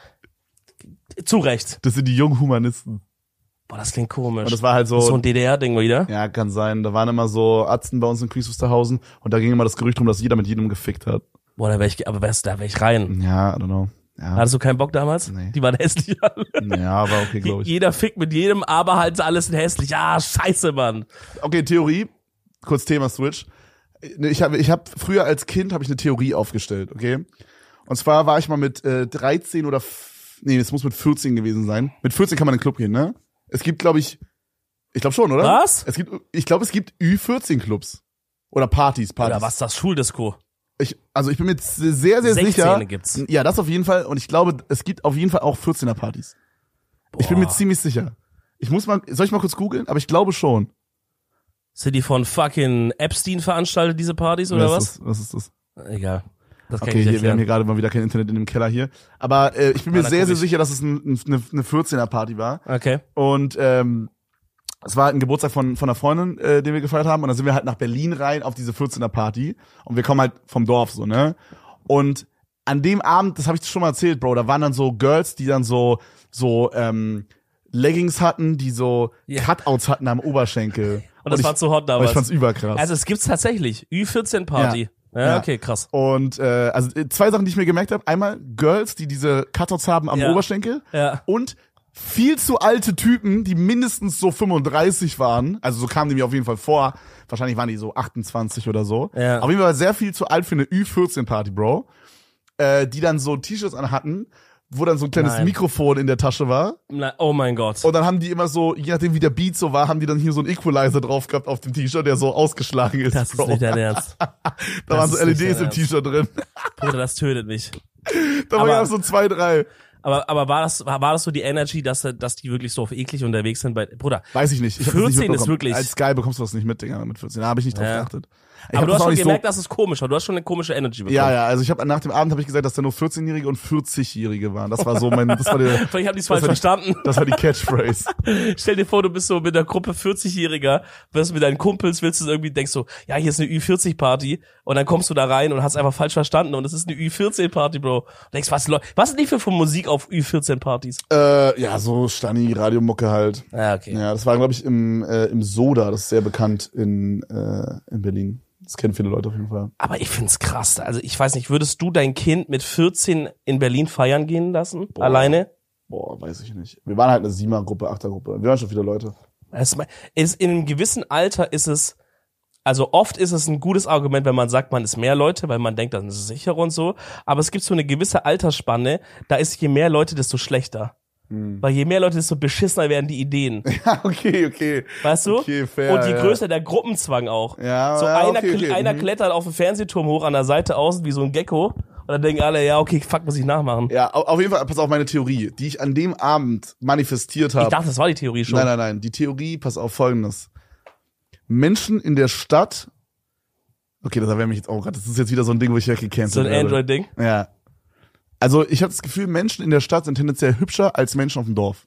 Zu Recht. Das sind die jungen Humanisten. Boah, das klingt komisch. Und das war halt so, so ein D D R-Ding wieder. ja, kann sein. Da waren immer so Arzten bei uns in Kües Wusterhausen und da ging immer das Gerücht rum, dass jeder mit jedem gefickt hat. Boah, da wär ich, aber wärst, da wär ich rein. Ja, I don't know. Ja, Hattest du keinen Bock damals? Nee. Die waren hässlich alle. ja war okay, glaube ich. Jeder fickt mit jedem, aber halt alles hässlich. Ah, scheiße, Mann. Okay, Theorie. Kurz Thema Switch. Ich habe, ich habe früher als Kind habe ich eine Theorie aufgestellt, okay? Und zwar war ich mal mit äh, dreizehn oder f- nee, es muss mit vierzehn gewesen sein. Mit vierzehn kann man in den Club gehen, ne? Es gibt, glaube ich, ich glaube schon, oder? Was? Es gibt, ich glaube, es gibt Ü vierzehn Clubs oder Partys, Partys. Oder was ist das? Schuldisco? Ich, also ich bin mir jetzt sehr, sehr sechzehn sicher. gibt's. Ja, das auf jeden Fall. Und ich glaube, es gibt auf jeden Fall auch vierzehner Partys. Ich bin mir Boah. ziemlich sicher. Ich muss mal, soll ich mal kurz googeln? Aber ich glaube schon. Sind die von fucking Epstein veranstaltet, diese Partys, oder was? Ist das? Was ist das? Egal. Das kann Okay, ich nicht hier, wir haben hier erklären. gerade mal wieder kein Internet in dem Keller hier. Aber äh, ich bin mir Ah, da sehr, guck sehr ich. sicher, dass es ein, ein, eine, eine vierzehner Party war. Okay. Und ähm, es war halt ein Geburtstag von von einer Freundin, äh, den wir gefeiert haben, und dann sind wir halt nach Berlin rein auf diese vierzehner Party, und wir kommen halt vom Dorf so, ne? Und an dem Abend, das habe ich schon mal erzählt, Bro, da waren dann so Girls, die dann so so ähm, Leggings hatten, die so Ja. Cutouts hatten am Oberschenkel. Und das ich, war zu hot aber damals. ich fand's überkrass. Also es gibt's tatsächlich. Ü vierzehn Party. Ja, Ja. okay, krass. Und äh, also äh, zwei Sachen, die ich mir gemerkt habe. Einmal Girls, die diese Cutouts haben am Ja. Oberschenkel. Ja. Und viel zu alte Typen, die mindestens so fünfunddreißig waren. Also so kamen die mir auf jeden Fall vor. Wahrscheinlich waren die so achtundzwanzig oder so. Ja. Auf jeden Fall sehr viel zu alt für eine Ü vierzehn Party, Bro. Äh, die dann so T-Shirts anhatten, wo dann so ein kleines Nein. Mikrofon in der Tasche war. Na, oh mein Gott. Und dann haben die immer so, je nachdem wie der Beat so war, haben die dann hier so einen Equalizer drauf gehabt auf dem T-Shirt, der so ausgeschlagen ist. Das ist Bro. nicht dein Ernst. Da das waren so ist nicht L E Ds dein im T-Shirt drin. Bruder, das tötet mich. Da waren Aber- ja auch so zwei, drei. Aber, aber war das, war, war das so die Energy, dass, dass die wirklich so auf eklig unterwegs sind bei, Bruder? Weiß ich nicht. Ich hab das nicht vierzehn ist mitbekommen. wirklich- Als Geil bekommst du das nicht mit, Digga, mit vierzehn. Da habe ich nicht drauf Ja. geachtet. Ich Aber hab du das hast auch schon nicht gemerkt, so, das ist komisch, aber du hast schon eine komische Energy bekommen. ja, ja, also ich habe nach dem Abend habe ich gesagt, dass da nur vierzehnjährige und vierzigjährige waren. Das war so mein, das war der, Vielleicht haben die es falsch war die- verstanden. das war die Catchphrase. Stell dir vor, du bist so mit einer Gruppe vierzig-Jähriger, wirst mit deinen Kumpels, willst du irgendwie, denkst so, ja, hier ist eine Ü vierzig Party, und dann kommst du da rein und hast einfach falsch verstanden, und es ist eine Ü vierzehn Party, Bro. Und denkst, was, Leute, was ist die für Musik auf Ü vierzehn Partys? äh, ja, so Stani, Radiomucke halt. Ja, okay. Ja, das war, glaube ich, im, äh, im Soda, das ist sehr bekannt in, äh, in Berlin. Das kennen viele Leute auf jeden Fall. Aber ich find's krass. Also ich weiß nicht, würdest du dein Kind mit vierzehn in Berlin feiern gehen lassen? Boah. Alleine? Boah, weiß ich nicht. Wir waren halt eine Siebener-Gruppe, Achter-Gruppe. Wir waren schon viele Leute. Es ist, in einem gewissen Alter ist es, also oft ist es ein gutes Argument, wenn man sagt, man ist mehr Leute, weil man denkt, dann ist es sicherer und so. Aber es gibt so eine gewisse Altersspanne, da ist je mehr Leute, desto schlechter. Hm. Weil je mehr Leute, desto beschissener werden die Ideen. Ja, okay, okay. Weißt du? Okay, fair, und je ja. größer der Gruppenzwang auch. Ja, so ja, einer, okay, okay. einer Mhm. klettert auf den Fernsehturm hoch an der Seite außen wie so ein Gecko. Und dann denken alle, ja, okay, fuck, muss ich nachmachen. Ja, au- auf jeden Fall, pass auf, meine Theorie, die ich an dem Abend manifestiert habe. Ich dachte, das war die Theorie schon. Nein, nein, nein. Die Theorie, pass auf Folgendes. Menschen in der Stadt. Okay, das wäre mich jetzt auch gerade. Das ist jetzt wieder so ein Ding, wo ich weggecancelt So ein werde. Android-Ding. Ja. Also ich habe das Gefühl, Menschen in der Stadt sind tendenziell hübscher als Menschen auf dem Dorf.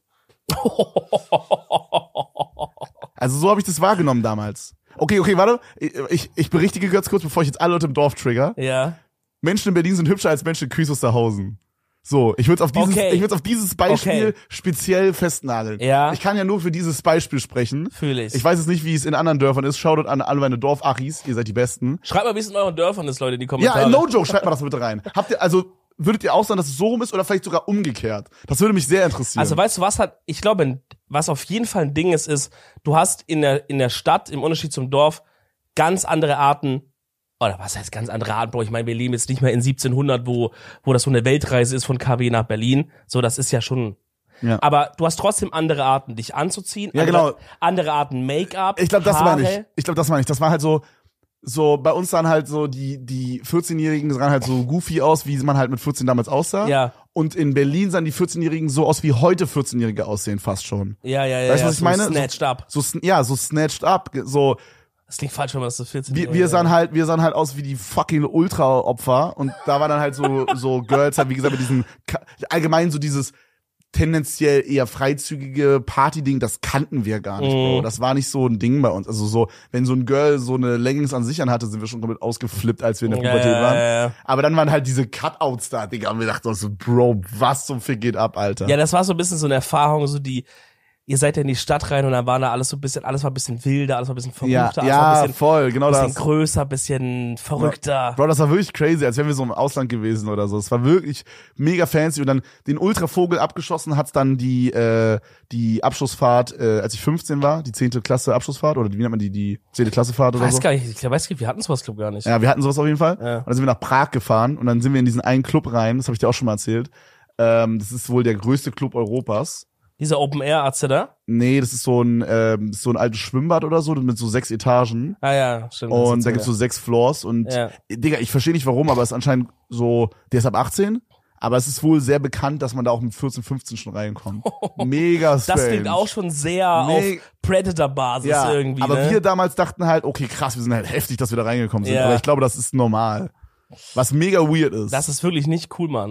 Also so habe ich das wahrgenommen damals. Okay, okay, warte. Ich, ich berichtige ganz kurz, bevor ich jetzt alle Leute im Dorf trigger. Ja. Menschen in Berlin sind hübscher als Menschen in Küß Wusterhausen. So, ich würde auf dieses, Okay. ich würde auf dieses Beispiel Okay. speziell festnageln. Ja. Ich kann ja nur für dieses Beispiel sprechen. Fühl ich. Ich weiß jetzt nicht, wie es in anderen Dörfern ist. Shoutout an alle meine Dorfachis, ihr seid die Besten. Schreibt mal, wie es in euren Dörfern ist, Leute, in die Kommentare. Ja, no joke, schreibt mal das bitte rein. Habt ihr, also, würdet ihr auch sagen, dass es so rum ist oder vielleicht sogar umgekehrt? Das würde mich sehr interessieren. Also weißt du, was hat, ich glaube, was auf jeden Fall ein Ding ist, ist, du hast in der, in der Stadt, im Unterschied zum Dorf, ganz andere Arten, oder was heißt ganz andere Arten, Bro? Ich meine, wir leben jetzt nicht mehr in siebzehnhundert, wo, wo das so eine Weltreise ist von K W nach Berlin. So, das ist ja schon, ja. aber du hast trotzdem andere Arten, dich anzuziehen. Ja, andere, genau. Andere Arten Make-up, Ich glaube, das Haare. meine ich. Ich glaube, das meine ich. Das war halt so, so, bei uns sahen halt so, die, die vierzehnjährigen sahen halt so goofy aus, wie man halt mit vierzehn damals aussah. Ja. Und in Berlin sahen die vierzehnjährigen so aus, wie heute vierzehnjährige aussehen, fast schon. Ja, ja, ja. Weißt du, ja, was ich so meine? Snatched up. So, sn- ja, so snatched up, so, Das klingt falsch, wenn man das so vierzehn wir, wir sahen halt, wir sahen halt aus wie die fucking Ultra-Opfer und da waren dann halt so, so Girls halt, wie gesagt, mit diesem, Ka- allgemein so dieses tendenziell eher freizügige Party-Ding, das kannten wir gar nicht, Bro. Mhm. Das war nicht so ein Ding bei uns. Also so, wenn so ein Girl so eine Leggings an sich anhatte, sind wir schon komplett ausgeflippt, als wir in der Ja, Pubertät ja, waren. ja, ja. Aber dann waren halt diese Cutouts da, Digga, und wir dachten uns so, Bro, was zum Fick geht ab, Alter? Ja, das war so ein bisschen so eine Erfahrung, so die, ihr seid ja in die Stadt rein und dann war da alles so ein bisschen, alles war ein bisschen wilder, alles war ein bisschen ja, verrückter, alles war ein ja bisschen, voll, genau bisschen das. größer, bisschen verrückter. Bro, das war wirklich crazy, als wären wir so im Ausland gewesen oder so. Es war wirklich mega fancy und dann den Ultravogel abgeschossen hat's dann die äh, die Abschlussfahrt, äh, als ich fünfzehn war, die zehnte Klasse Abschlussfahrt oder wie nennt man die, die zehnte Klassefahrt oder Ich weiß so. gar nicht, ich weiß gar nicht, wir hatten sowas, glaub gar nicht. Ja, wir hatten sowas auf jeden Fall. Ja. Und dann sind wir nach Prag gefahren und dann sind wir in diesen einen Club rein, das habe ich dir auch schon mal erzählt. Ähm, das ist wohl der größte Club Europas. Dieser Open-Air-Arzt da? Nee, das ist so ein ähm, das ist so ein altes Schwimmbad oder so mit so sechs Etagen. Ah ja, stimmt. das Und ist da gibt's so sechs Floors und Ja. Digga, ich verstehe nicht warum, aber es ist anscheinend so, der ist ab achtzehn, aber es ist wohl sehr bekannt, dass man da auch mit vierzehn, fünfzehn schon reinkommt. Mega strange. Das klingt auch schon sehr Nee. auf Predator-Basis ja, irgendwie, aber ne? wir damals dachten halt, okay, krass, wir sind halt heftig, dass wir da reingekommen sind, Ja. aber ich glaube, das ist normal. Was mega weird ist. Das ist wirklich nicht cool, Mann.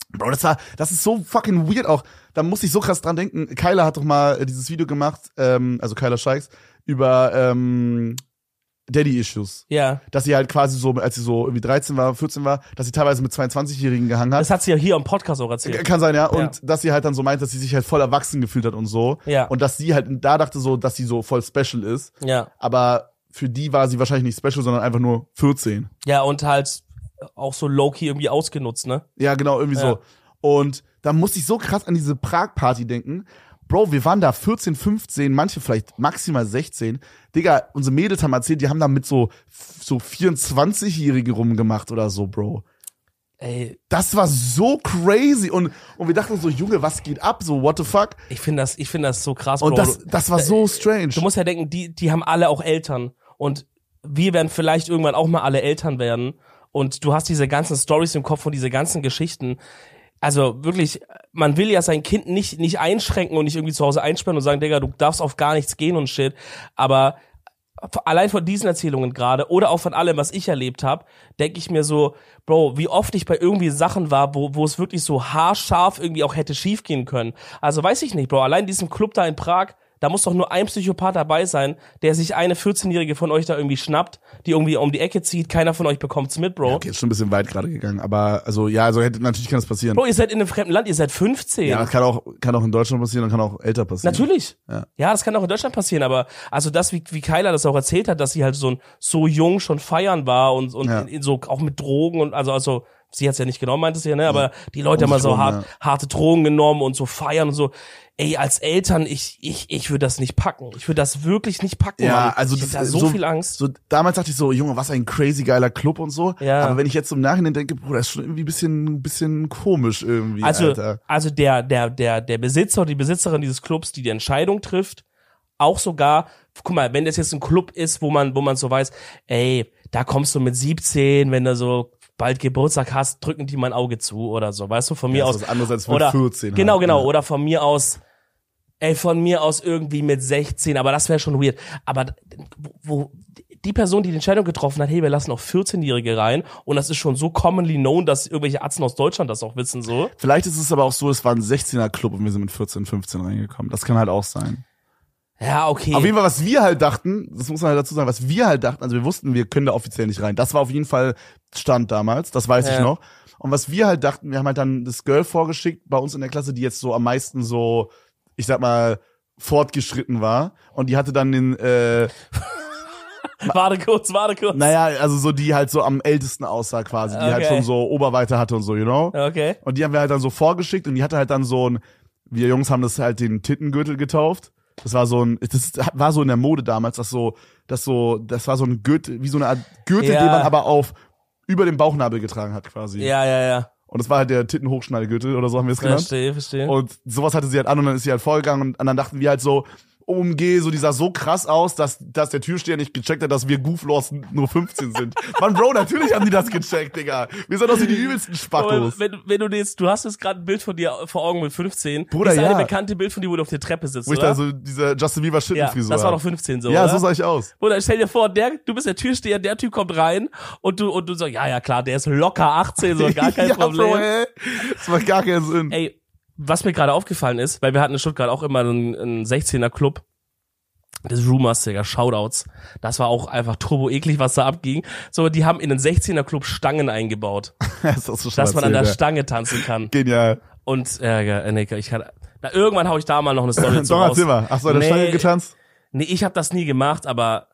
Bro, das war, das ist so fucking weird auch. Da muss ich so krass dran denken. Kyla hat doch mal äh, dieses Video gemacht, ähm, also Kyla Scheiks, über ähm, Daddy-Issues. Ja. Dass sie halt quasi so, als sie so irgendwie dreizehn war, vierzehn war, dass sie teilweise mit zweiundzwanzigjährigen gehangen hat. Das hat sie ja hier im Podcast auch erzählt. Kann sein, ja. Und Ja. dass sie halt dann so meint, dass sie sich halt voll erwachsen gefühlt hat und so. Ja. Und dass sie halt da dachte so, dass sie so voll special ist. Ja. Aber für die war sie wahrscheinlich nicht special, sondern einfach nur vierzehn. Ja, und halt auch so low-key irgendwie ausgenutzt, ne? Ja, genau, irgendwie Ja. so. Und da musste ich so krass an diese Prag-Party denken. Bro, wir waren da vierzehn, fünfzehn, manche vielleicht maximal sechzehn. Digga, unsere Mädels haben erzählt, die haben da mit so, so vierundzwanzigjährige rumgemacht oder so, Bro. Ey, Das war so crazy. Und, und wir dachten so, Junge, was geht ab? So, what the fuck? ich finde das, ich finde das so krass, Und Bro. das, das war so strange. Du musst ja denken, die, die haben alle auch Eltern. Und wir werden vielleicht irgendwann auch mal alle Eltern werden. Und du hast diese ganzen Stories im Kopf und diese ganzen Geschichten. Also wirklich, man will ja sein Kind nicht, nicht einschränken und nicht irgendwie zu Hause einsperren und sagen, Digga, du darfst auf gar nichts gehen und shit. Aber allein von diesen Erzählungen gerade oder auch von allem, was ich erlebt habe, denke ich mir so, Bro, wie oft ich bei irgendwie Sachen war, wo wo es wirklich so haarscharf irgendwie auch hätte schief gehen können. Also weiß ich nicht, Bro, allein in diesem Club da in Prag, da muss doch nur ein Psychopath dabei sein, der sich eine vierzehnjährige von euch da irgendwie schnappt, die irgendwie um die Ecke zieht, keiner von euch bekommt's mit, Bro. Okay, ist schon ein bisschen weit gerade gegangen, aber also ja, also hätte natürlich kann das passieren. Bro, ihr seid in einem fremden Land, ihr seid fünfzehn. Ja, das kann auch kann auch in Deutschland passieren und kann auch älter passieren. Natürlich. Ja. Ja, das kann auch in Deutschland passieren, aber also das, wie, wie Kyla das auch erzählt hat, dass sie halt so ein, so jung schon feiern war und, und Ja. in, in so auch mit Drogen und also, also, sie hat's ja nicht genommen, meinte sie ja, ne, aber die Leute Um haben mal sich so rum, hart, ja. harte Drogen genommen und so feiern und so. Ey, als Eltern, ich, ich, ich würde das nicht packen. Ich würde das wirklich nicht packen, Ja, Mann. also ich das hätte da ist so, so viel Angst. So damals dachte ich so, Junge, was ein crazy geiler Club und so. Ja. Aber wenn ich jetzt im Nachhinein denke, Bruder, ist schon irgendwie ein bisschen, ein bisschen komisch irgendwie, Also, Alter. also der, der, der, der Besitzer oder die Besitzerin dieses Clubs, die die Entscheidung trifft, auch sogar, guck mal, wenn das jetzt ein Club ist, wo man, wo man so weiß, ey, da kommst du mit siebzehn, wenn du so bald Geburtstag hast, drücken die mal ein Auge zu oder so, weißt du, von mir Ja, aus. ist was anderes als mit oder, vierzehn Genau, halt, genau, ja. oder von mir aus, ey, von mir aus irgendwie mit sechzehn, aber das wäre schon weird. Aber wo, wo die Person, die die Entscheidung getroffen hat, hey, wir lassen auch vierzehnjährige rein und das ist schon so commonly known, dass irgendwelche Arzten aus Deutschland das auch wissen, so. Vielleicht ist es aber auch so, es war ein sechzehner Club und wir sind mit vierzehn, fünfzehn reingekommen. Das kann halt auch sein. Ja, okay. Auf jeden Fall, was wir halt dachten, das muss man halt dazu sagen, was wir halt dachten, also wir wussten, wir können da offiziell nicht rein. Das war auf jeden Fall Stand damals, das weiß Ja. ich noch. Und was wir halt dachten, wir haben halt dann das Girl vorgeschickt bei uns in der Klasse, die jetzt so am meisten so, ich sag mal, fortgeschritten war. Und die hatte dann den, äh, warte kurz, warte kurz. naja, also so die halt so am ältesten aussah quasi, die halt Okay. schon so Oberweite hatte und so, you know? Okay. Und die haben wir halt dann so vorgeschickt und die hatte halt dann so ein, wir Jungs haben das halt den Tittengürtel getauft. Das war so ein, das war so in der Mode damals, das so, das so, das war so ein Gürtel, wie so eine Art Gürtel, Ja. den man aber auf, über dem Bauchnabel getragen hat quasi. Ja, ja, ja. Und das war halt der Tittenhochschnallgürtel oder so haben wir es genannt. Verstehe, verstehe. Und sowas hatte sie halt an und dann ist sie halt vorgegangen und dann dachten wir halt so, O M G, so die sah so krass aus, dass, dass der Türsteher nicht gecheckt hat, dass wir Gooflaws nur fünfzehn sind. Mann, Bro, natürlich haben die das gecheckt, Digga. Wir sind doch so die übelsten Spackos. Aber wenn, wenn du jetzt, du hast jetzt gerade ein Bild von dir vor Augen mit fünfzehn. Bruder, das ist ja. eine bekannte Bild von dir, wo du auf der Treppe sitzt, Wo ich oder? da so diese Justin Bieber ja, Schittenfrisur das war hab. doch fünfzehn so, Ja, oder? so sah ich aus. Oder stell dir vor, der, du bist der Türsteher, der Typ kommt rein und du, und du sagst, ja, ja, klar, der ist locker achtzehn, so gar kein ja, Problem. Bro, ey. Das macht gar keinen Sinn. Ey, was mir gerade aufgefallen ist, weil wir hatten in Stuttgart auch immer einen, einen sechzehner Club, des Rumors, Digga, Shoutouts. Das war auch einfach turbo eklig, was da abging. So, die haben in den sechzehner Club Stangen eingebaut, das hast du schon dass man an der erzählt, Stange tanzen kann. ja. Genial. Und, äh, ja, nee, ich kann, na, irgendwann hau ich da mal noch eine Story zu Doch, raus. erzähl mal. Hast du an der Nee. Stange getanzt? Nee, ich habe das nie gemacht, aber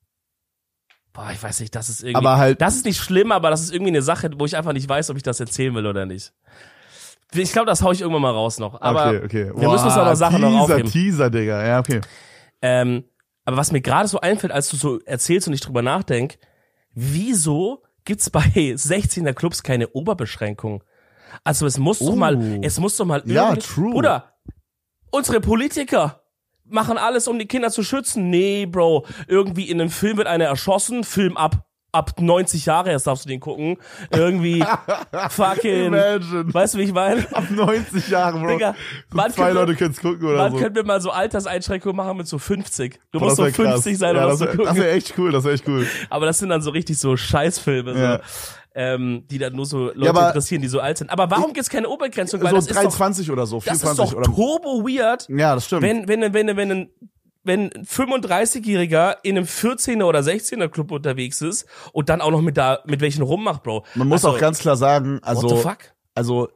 boah, ich weiß nicht, das ist irgendwie, Aber halt- das ist nicht schlimm, aber das ist irgendwie eine Sache, wo ich einfach nicht weiß, ob ich das erzählen will oder nicht. Ich glaube, das hau ich irgendwann mal raus noch. Aber okay, okay. wir müssen uns auch noch Sachen Teaser, noch aufheben. Teaser, Digga. Ja, okay. Ähm, aber was mir gerade so einfällt, als du so erzählst und ich drüber nachdenk, wieso gibt's bei sechzehner Clubs keine Oberbeschränkung? Also es muss doch Oh. mal, es muss doch mal Ja, irgendwie- true. Oder unsere Politiker machen alles, um die Kinder zu schützen. Nee, Bro, irgendwie in einem Film wird einer erschossen, Film ab ab neunzig Jahre erst darfst du den gucken. Irgendwie fucking, Imagine. weißt du, wie ich meine? Ab neunzig Jahren, Bro. Digga, so wann zwei können wir- Leute können's gucken oder Wann so. können wir mal so Alterseinschränkungen machen mit so fünfzig? Du Boah, musst das so wär krass. fünfzig sein, ja, um das das zu wär, gucken. das wär echt cool, das wär echt cool. Aber das sind dann so richtig so Scheißfilme. So. Ja. ähm, die dann nur so Leute Ja, aber- interessieren, die so alt sind. Aber warum gibt's keine Oberbegrenzung? Weil So das ist doch, dreiundzwanzig oder so, das vierundzwanzig ist doch oder. turbo weird, Ja, das stimmt. wenn, wenn, wenn, wenn, wenn ein wenn ein fünfunddreißigjähriger in einem vierzehner oder sechzehner Club unterwegs ist und dann auch noch mit da mit welchen rummacht, Bro. Man muss also, auch ganz klar sagen, also what the fuck? also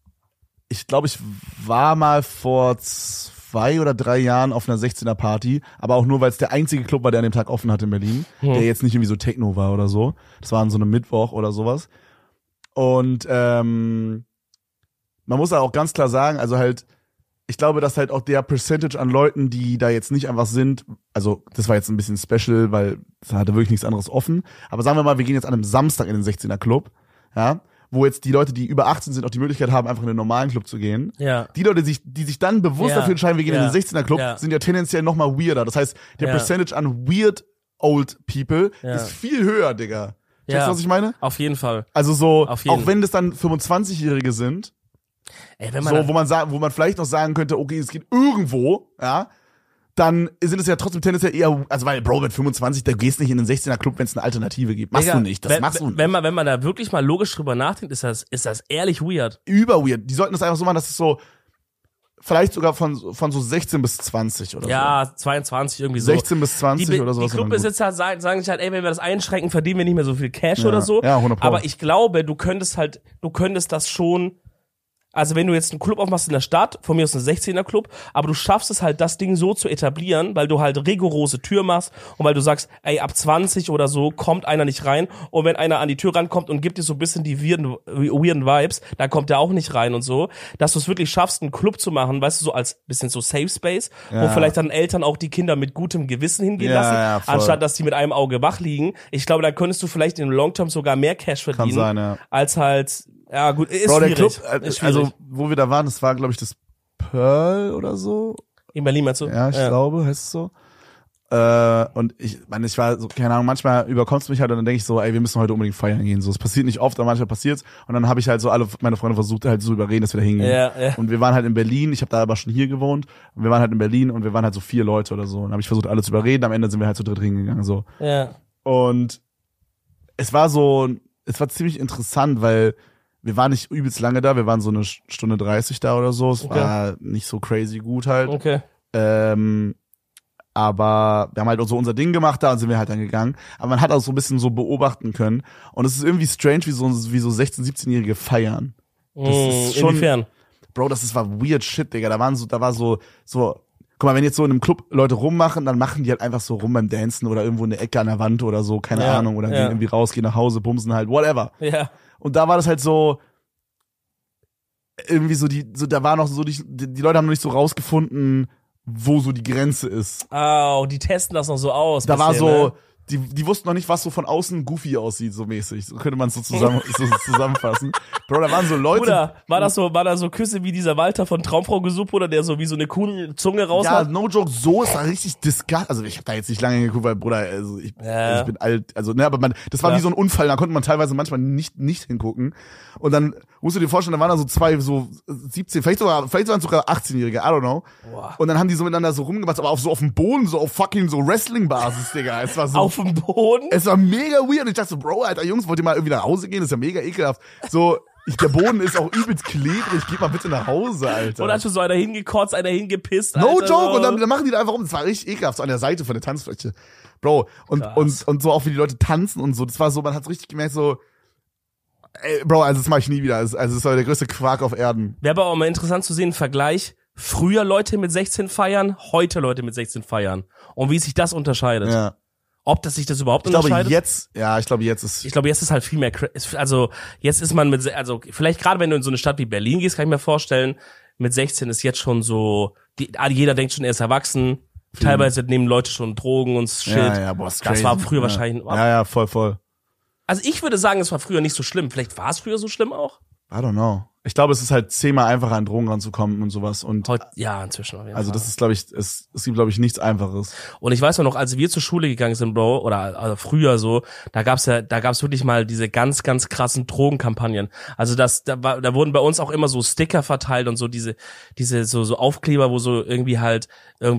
ich glaube, ich war mal vor zwei oder drei Jahren auf einer sechzehner Party, aber auch nur, weil es der einzige Club war, der an dem Tag offen hatte in Berlin, Hm. der jetzt nicht irgendwie so Techno war oder so. Das war an so einem Mittwoch oder sowas. Und ähm, man muss auch ganz klar sagen, also halt, ich glaube, dass halt auch der Percentage an Leuten, die da jetzt nicht einfach sind, also das war jetzt ein bisschen special, weil es hatte wirklich nichts anderes offen, aber sagen wir mal, wir gehen jetzt an einem Samstag in den sechzehner Club, ja, wo jetzt die Leute, die über achtzehn sind, auch die Möglichkeit haben, einfach in den normalen Club zu gehen. Ja. Die Leute, die sich, die sich dann bewusst Ja. dafür entscheiden, wir gehen Ja. in den sechzehner Club, Ja. sind ja tendenziell noch mal weirder. Das heißt, der Ja. Percentage an weird old people Ja. ist viel höher, Digga. Checkst Ja. du, was ich meine? Auf jeden Fall. Also so, Auf jeden. auch wenn das dann fünfundzwanzigjährige sind, Ey, wenn man so, da- wo man sagen, wo man vielleicht noch sagen könnte, okay, es geht irgendwo, ja, dann sind es ja trotzdem tendenziell eher, also weil, Bro, mit fünfundzwanzig, da gehst nicht in den sechzehner Club, wenn es eine Alternative gibt. Machst Digga, du nicht, das wenn, machst du nicht. Wenn man, wenn man da wirklich mal logisch drüber nachdenkt, ist das, ist das ehrlich weird. Über weird. Die sollten das einfach so machen, dass es so, vielleicht sogar von, von so sechzehn bis zwanzig oder Ja, zweiundzwanzig irgendwie so. so. sechzehn bis zwanzig die, oder sowas. Die Clubbesitzer sagen, sagen sich halt, ey, wenn wir das einschränken, verdienen wir nicht mehr so viel Cash Ja, oder so. ja, hundert Pro. Aber ich glaube, du könntest halt, du könntest das schon, also wenn du jetzt einen Club aufmachst in der Stadt, von mir aus ein sechzehner Club, aber du schaffst es halt, das Ding so zu etablieren, weil du halt rigorose Tür machst und weil du sagst, ey, ab zwanzig oder so kommt einer nicht rein und wenn einer an die Tür rankommt und gibt dir so ein bisschen die weirden, weirden Vibes, dann kommt der auch nicht rein und so, dass du es wirklich schaffst, einen Club zu machen, weißt du, so als bisschen so Safe Space, Ja. wo vielleicht dann Eltern auch die Kinder mit gutem Gewissen hingehen Ja, lassen, ja, voll. anstatt dass die mit einem Auge wach liegen. Ich glaube, dann könntest du vielleicht im Long Term sogar mehr Cash verdienen, sein, ja. als halt, ja gut, ist Bro, der schwierig. Club, äh, ist schwierig. also, wo wir da waren, das war, glaube ich, das Pearl oder so. In Berlin meinst du? Ja, ich glaube, heißt es so. Äh, und ich meine, ich war so, keine Ahnung, manchmal überkommt es mich halt und dann denke ich so, ey, wir müssen heute unbedingt feiern gehen. So, es passiert nicht oft, aber manchmal passiert's. Und dann habe ich halt so alle meine Freunde versucht, halt so überreden, dass wir da hingehen. Ja, ja. Und wir waren halt in Berlin, ich habe da aber schon hier gewohnt. Und wir waren halt in Berlin und wir waren halt so vier Leute oder so. Und habe ich versucht, alle zu überreden. Am Ende sind wir halt zu dritt hingegangen. So. Ja. Und es war so, es war ziemlich interessant, weil wir waren nicht übelst lange da, wir waren so eine Stunde dreißig da oder so. Es Okay. war nicht so crazy gut halt. Okay. Ähm, aber wir haben halt so unser Ding gemacht da und sind wir halt dann gegangen. Aber man hat auch so ein bisschen so beobachten können. Und es ist irgendwie strange, wie so, wie so sechzehn-, siebzehnjährige feiern. Das ist schon- Inwiefern? Bro, das ist, war weird shit, Digga. Da waren so, da war so, so, guck mal, wenn jetzt so in einem Club Leute rummachen, dann machen die halt einfach so rum beim Dancen oder irgendwo in der Ecke an der Wand oder so, keine Ja, Ahnung. Oder ja. gehen irgendwie raus, gehen nach Hause, bumsen halt, whatever. Ja. Und da war das halt so, irgendwie so die, so, da war noch so, die, die Leute haben noch nicht so rausgefunden, wo so die Grenze ist. Oh, die testen das noch so aus. Da war bisschen, so, ne? die, die wussten noch nicht, was so von außen goofy aussieht, so mäßig. So könnte man es so, zusammen, so zusammenfassen. Bro, da waren so Leute. Bruder, war das so, war da so Küsse wie dieser Walter von Traumfrau gesucht, oder der so wie so eine coole Zunge raus Ja, hat? no joke, so ist da richtig disgust. Also ich habe da jetzt nicht lange geguckt, weil Bruder, also ich, Ja. also ich bin alt, also ne, aber man, das war Ja. wie so ein Unfall, da konnte man teilweise manchmal nicht nicht hingucken. Und dann musst du dir vorstellen, da waren da so zwei, so siebzehn, vielleicht sogar, vielleicht waren es sogar achtzehnjährige, I don't know. Boah. Und dann haben die so miteinander so rumgemacht, aber auf so auf dem Boden, so auf fucking so Wrestling-Basis, Digga. Es war so. Auf dem Boden? Es war mega weird. Und ich dachte so, Bro, Alter, Jungs, wollt ihr mal irgendwie nach Hause gehen? Das ist ja mega ekelhaft. So, ich, der Boden ist auch übelst klebrig. Geht mal bitte nach Hause, Alter. Und hat schon so einer hingekotzt, einer hingepisst. No Alter, joke. so. Und dann, dann machen die da einfach rum. Das war richtig ekelhaft. So an der Seite von der Tanzfläche. Bro. Und, Krass. und, und so auch wie die Leute tanzen und so. Das war so, man hat so richtig gemerkt, so, ey, Bro, also das mache ich nie wieder. Also, also das war der größte Quark auf Erden. Wäre aber auch mal interessant zu sehen, Vergleich. Früher Leute mit sechzehn feiern, heute Leute mit sechzehn feiern. Und wie sich das unterscheidet. Ja. Ob das sich das überhaupt Ich glaube, unterscheidet? jetzt, ja, ich glaube, jetzt ist, Ich glaube, jetzt ist halt viel mehr, cra- ist- also jetzt ist man mit, se- also vielleicht gerade wenn du in so eine Stadt wie Berlin gehst, kann ich mir vorstellen, mit sechzehn ist jetzt schon so, die, ah, jeder denkt schon, er ist erwachsen. Teilweise nehmen Leute schon Drogen und Shit. ja, ja, boah, ist Das crazy. war früher ja. wahrscheinlich, Ja, ja, voll, voll. also ich würde sagen, es war früher nicht so schlimm. Vielleicht war es früher so schlimm auch? I don't know. Ich glaube, es ist halt zehnmal einfacher, an Drogen ranzukommen und sowas. Und Heute, ja, inzwischen auf jeden also Fall. das ist, glaube ich, es, es gibt, glaube ich, nichts Einfaches. Und ich weiß auch noch, als wir zur Schule gegangen sind, Bro, oder also früher so, da gab's ja, da gab's wirklich mal diese ganz, ganz krassen Drogenkampagnen. Also das, da war, da wurden bei uns auch immer so Sticker verteilt und so diese, diese so so Aufkleber, wo so irgendwie halt irgendwie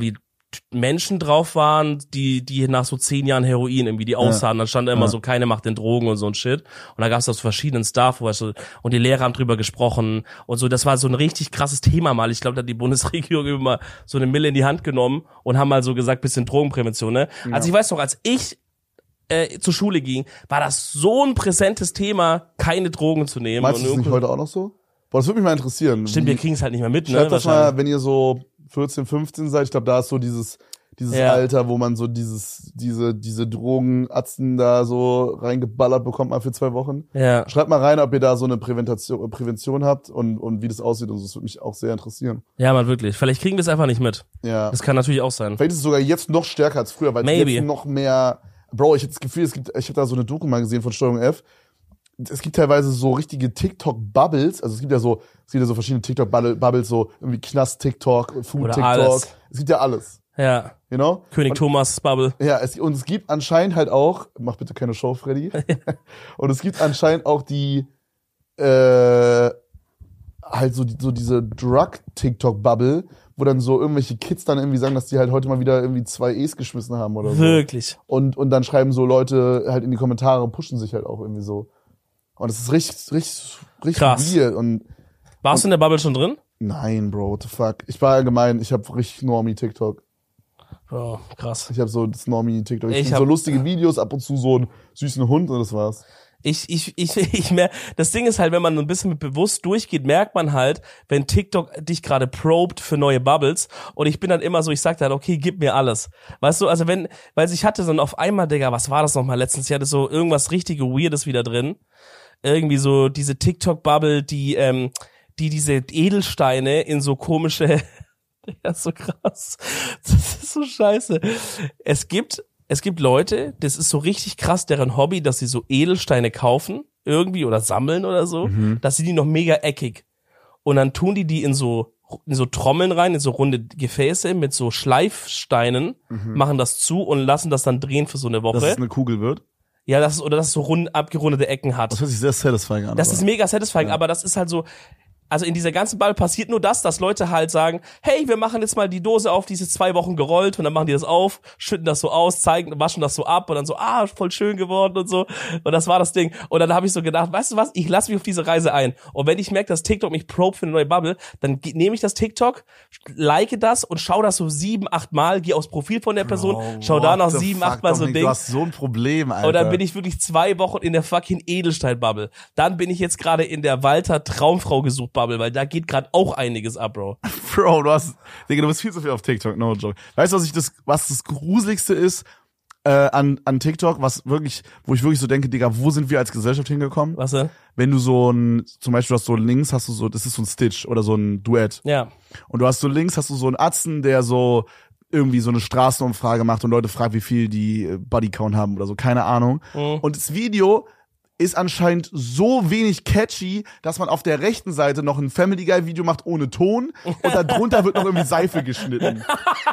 Menschen drauf waren, die die nach so zehn Jahren Heroin irgendwie die aussahen. Ja. Dann stand da immer ja. so, keine macht den Drogen und so ein Shit. Und da gab es das verschiedenen Stuff, weißt du, und die Lehrer haben drüber gesprochen und so. Das war so ein richtig krasses Thema mal. Ich glaube, da hat die Bundesregierung immer mal so eine Mille in die Hand genommen und haben mal so gesagt, bisschen Drogenprävention, ne? Ja. Also ich weiß noch, als ich äh, zur Schule ging, war das so ein präsentes Thema, keine Drogen zu nehmen. Meinst du das nicht heute auch noch so? Boah, das würde mich mal interessieren. Stimmt, wir kriegen es halt nicht mehr mit, ne? Schreibt das mal, wenn ihr so vierzehn, fünfzehn seid. Ich glaube, da ist so dieses dieses ja. Alter, wo man so dieses diese diese Drogenatzen da so reingeballert bekommt mal für zwei Wochen. Ja. Schreibt mal rein, ob ihr da so eine Prävention Prävention habt und und wie das aussieht und so. Das würde mich auch sehr interessieren. Ja, man, wirklich. Vielleicht kriegen wir es einfach nicht mit. Ja. Das kann natürlich auch sein. Vielleicht ist es sogar jetzt noch stärker als früher, weil Maybe. jetzt noch mehr. Bro, ich habe das Gefühl, es gibt, ich habe da so eine Doku mal gesehen von Steuerung F. Es gibt teilweise so richtige TikTok-Bubbles, also es gibt ja so, es gibt ja so verschiedene TikTok-Bubbles, so irgendwie Knast-TikTok, Food-TikTok. Es gibt ja alles. Ja. You know? König und, Thomas Bubble. Ja, es, und es gibt anscheinend halt auch, mach bitte keine Show, Freddy. Und es gibt anscheinend auch die, äh, halt so, die, so diese Drug-TikTok-Bubble, wo dann so irgendwelche Kids dann irgendwie sagen, dass die halt heute mal wieder irgendwie zwei E's geschmissen haben oder so. Wirklich. Und, und dann schreiben so Leute halt in die Kommentare und pushen sich halt auch irgendwie so. Und das ist richtig, richtig, richtig krass. Weird. Und, warst du in der Bubble schon drin? Nein, Bro, what the fuck. Ich war allgemein, ich hab richtig Normie TikTok. Bro, krass. Ich hab so das Normie TikTok. Ich, ich hab so lustige Videos, ab und zu so einen süßen Hund und das war's. Ich, ich, ich, ich mehr, das Ding ist halt, wenn man ein bisschen mit bewusst durchgeht, merkt man halt, wenn TikTok dich gerade probt für neue Bubbles und ich bin dann immer so, ich sag dann, okay, gib mir alles. Weißt du, also wenn, weil ich hatte dann auf einmal, Digga, was war das nochmal letztens? Ich hatte so irgendwas richtige Weirdes wieder drin. Irgendwie so diese TikTok-Bubble, die, ähm, die diese Edelsteine in so komische, ja, so krass. Das ist so scheiße. Es gibt, Es gibt Leute, das ist so richtig krass, deren Hobby, dass sie so Edelsteine kaufen, irgendwie, oder sammeln oder so, mhm. dass sie die noch mega eckig. Und dann tun die die in so, in so Trommeln rein, in so runde Gefäße mit so Schleifsteinen, mhm. machen das zu und lassen das dann drehen für so eine Woche. Dass es eine Kugel wird? Ja, das ist, oder dass es so rund, abgerundete Ecken hat. Das hört sich sehr satisfying an. Das aber. ist mega satisfying, ja. Aber das ist halt so, also in dieser ganzen Ball passiert nur das, dass Leute halt sagen, hey, wir machen jetzt mal die Dose auf, die ist jetzt zwei Wochen gerollt und dann machen die das auf, schütten das so aus, zeigen, waschen das so ab und dann so, ah, voll schön geworden und so. Und das war das Ding. Und dann habe ich so gedacht, weißt du was, ich lasse mich auf diese Reise ein. Und wenn ich merke, dass TikTok mich probt für eine neue Bubble, dann nehme ich das TikTok, like das und schau das so sieben, acht Mal, gehe aufs Profil von der Person, Bro, schau da noch sieben, acht Mal so ein Ding. Du hast so ein Problem, Alter. Und dann bin ich wirklich zwei Wochen in der fucking Edelstein-Bubble. Dann bin ich jetzt gerade in der Walter Traumfrau gesucht Bubble, weil da geht gerade auch einiges ab, Bro. Bro, du hast, Digga, du bist viel zu viel auf TikTok, no joke. Weißt du, was ich das, was das Gruseligste ist äh, an an TikTok, was wirklich, wo ich wirklich so denke, Digga, wo sind wir als Gesellschaft hingekommen? Was denn? Wenn du so ein, zum Beispiel, du hast so links, hast du so, das ist so ein Stitch oder so ein Duett. Ja. Und du hast so links, hast du so einen Atzen, der so irgendwie so eine Straßenumfrage macht und Leute fragt, wie viel die Bodycount haben oder so, keine Ahnung. Mhm. Und das Video ist anscheinend so wenig catchy, dass man auf der rechten Seite noch ein Family Guy Video macht ohne Ton und da drunter wird noch irgendwie Seife geschnitten.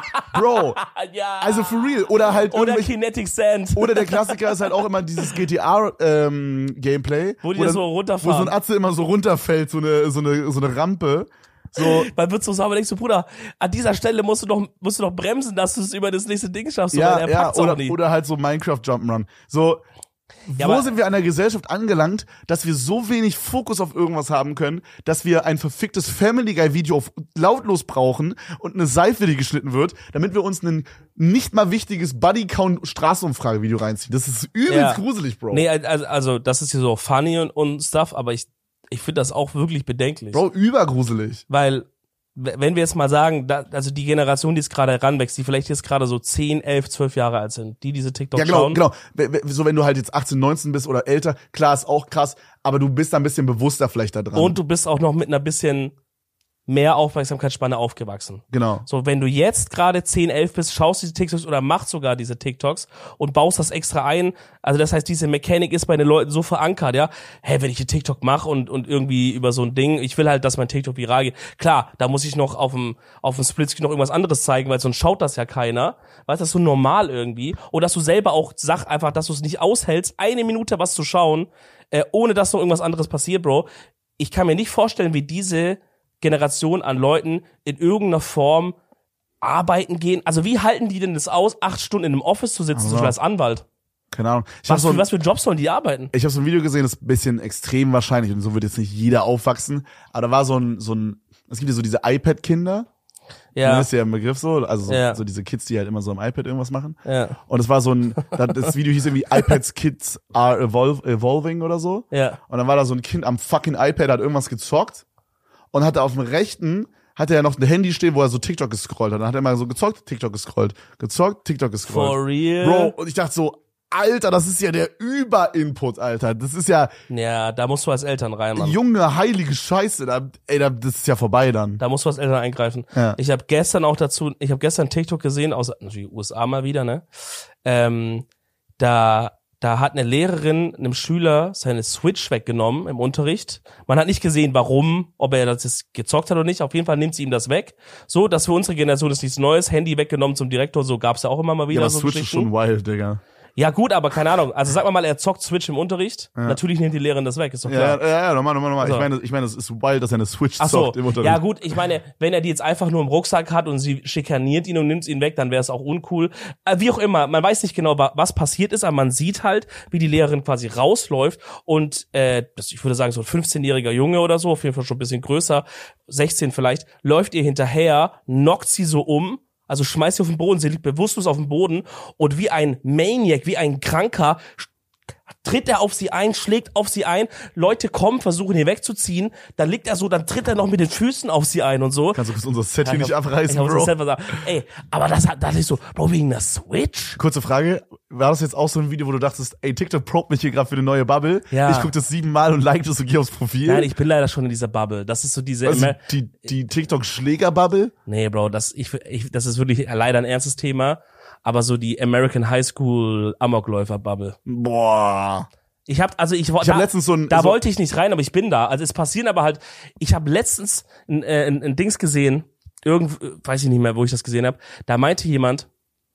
Bro. Ja. Also for real. Oder halt Oder Kinetic Sand. Oder der Klassiker ist halt auch immer dieses G T A ähm, Gameplay. Wo die wo dann, so runterfahren. Wo so ein Atze immer so runterfällt, so eine, so eine, so eine Rampe. So. Man wird so sauber, denkst du, Bruder, an dieser Stelle musst du doch, musst du doch bremsen, dass du es über das nächste Ding schaffst. So, ja, er ja, packt's oder, auch nie. oder halt so Minecraft Jump'n'Run. So. Ja, Wo sind wir an der Gesellschaft angelangt, dass wir so wenig Fokus auf irgendwas haben können, dass wir ein verficktes Family Guy Video auf lautlos brauchen und eine Seife, die geschnitten wird, damit wir uns ein nicht mal wichtiges Bodycount Straßenumfrage Video reinziehen. Das ist übelst ja. gruselig, Bro. Nee, also, also das ist hier so funny und, und stuff, aber ich, ich finde das auch wirklich bedenklich. Bro, übergruselig. Weil, wenn wir jetzt mal sagen, da, also die Generation, die jetzt gerade heranwächst, die vielleicht jetzt gerade so zehn, elf, zwölf Jahre alt sind, die diese TikTok ja, genau, schauen. genau. So, wenn du halt jetzt achtzehn, neunzehn bist oder älter, klar, ist auch krass, aber du bist da ein bisschen bewusster vielleicht da dran. Und du bist auch noch mit einer bisschen mehr Aufmerksamkeitsspanne aufgewachsen. Genau. So, wenn du jetzt gerade zehn, elf bist, schaust diese TikToks oder machst sogar diese TikToks und baust das extra ein. Also das heißt, diese Mechanik ist bei den Leuten so verankert, ja. Hey, wenn ich einen TikTok mache und und irgendwie über so ein Ding, ich will halt, dass mein TikTok viral geht. Klar, da muss ich noch auf dem auf dem Splitscreen noch irgendwas anderes zeigen, weil sonst schaut das ja keiner. Weißt du, das ist so normal irgendwie. Oder dass du selber auch sag einfach, dass du es nicht aushältst, eine Minute was zu schauen, äh, ohne dass noch irgendwas anderes passiert, Bro. Ich kann mir nicht vorstellen, wie diese Generation an Leuten in irgendeiner Form arbeiten gehen. Also wie halten die denn das aus, acht Stunden in einem Office zu sitzen, Also. zum Beispiel als Anwalt? Keine Ahnung. Ich Was, hab so für, was für Jobs sollen die arbeiten? Ich habe so ein Video gesehen, das ist ein bisschen extrem wahrscheinlich und so wird jetzt nicht jeder aufwachsen, aber da war so ein, so ein, es gibt ja so diese iPad-Kinder, Ja. das ist ja ein Begriff so, also so, Ja. so diese Kids, die halt immer so am iPad irgendwas machen. Ja. Und es war so ein, das Video hieß irgendwie iPads Kids are evol- evolving oder so. Ja. Und dann war da so ein Kind am fucking iPad, hat irgendwas gezockt und hatte auf dem rechten, hatte er noch ein Handy stehen, wo er so TikTok gescrollt hat. Dann hat er mal so gezockt, TikTok gescrollt, gezockt, TikTok gescrollt. For real? Bro, und ich dachte so, Alter, das ist ja der Über-Input, Alter. Das ist ja Ja, da musst du als Eltern rein, Mann. junge, heilige Scheiße. Da, ey, da, das ist ja vorbei dann. Da musst du als Eltern eingreifen. Ja. Ich habe gestern auch dazu, ich habe gestern TikTok gesehen, aus natürlich U S A mal wieder, ne? Ähm, da da hat eine Lehrerin einem Schüler seine Switch weggenommen im Unterricht. Man hat nicht gesehen, warum, ob er das jetzt gezockt hat oder nicht. Auf jeden Fall nimmt sie ihm das weg. So, das für unsere Generation ist nichts Neues. Handy weggenommen zum Direktor, so gab's ja auch immer mal wieder. Ja, das so Switch ist Geschichten. schon wild, Digga. Ja gut, aber keine Ahnung. Also sag mal mal, er zockt Switch im Unterricht. Ja. Natürlich nimmt die Lehrerin das weg, ist doch Ja, klar. ja, ja, nochmal, nochmal, nochmal. So. Ich meine, ich meine, es ist wild, dass er eine Switch Ach so, zockt im Unterricht. ja gut, ich meine, wenn er die jetzt einfach nur im Rucksack hat und sie schikaniert ihn und nimmt ihn weg, dann wäre es auch uncool. Äh, wie auch immer, man weiß nicht genau, wa- was passiert ist, aber man sieht halt, wie die Lehrerin quasi rausläuft und äh, das, ich würde sagen, so ein fünfzehnjähriger Junge oder so, auf jeden Fall schon ein bisschen größer, sechzehn vielleicht, läuft ihr hinterher, knockt sie so um, also schmeißt sie auf den Boden, sie liegt bewusstlos auf dem Boden und wie ein Maniac, wie ein Kranker, tritt er auf sie ein, schlägt auf sie ein, Leute kommen, versuchen ihn wegzuziehen, dann liegt er so, dann tritt er noch mit den Füßen auf sie ein und so. Kannst du kurz unser Set hier Ja, nicht ich hab- abreißen, ich hab Bro? uns selber gesagt, ey, aber das hat, da dachte ich so, Bro, wegen der Switch? Kurze Frage, war das jetzt auch so ein Video, wo du dachtest, ey, TikTok probt mich hier gerade für eine neue Bubble? Ja. Ich guck das siebenmal und like das und geh aufs Profil? Nein, ich bin leider schon in dieser Bubble. Das ist so diese, also Amer- die, die TikTok-Schläger-Bubble? nee, Bro, das, ich, ich, das ist wirklich leider ein ernstes Thema, aber so die American High School Amokläufer-Bubble. Boah. Ich hab, also ich, Ich da, hab letztens so ein... da so, wollte ich nicht rein, aber ich bin da. Also es passieren aber halt, ich habe letztens ein, äh, ein, ein Dings gesehen, irgend, weiß ich nicht mehr, wo ich das gesehen habe. Da meinte jemand,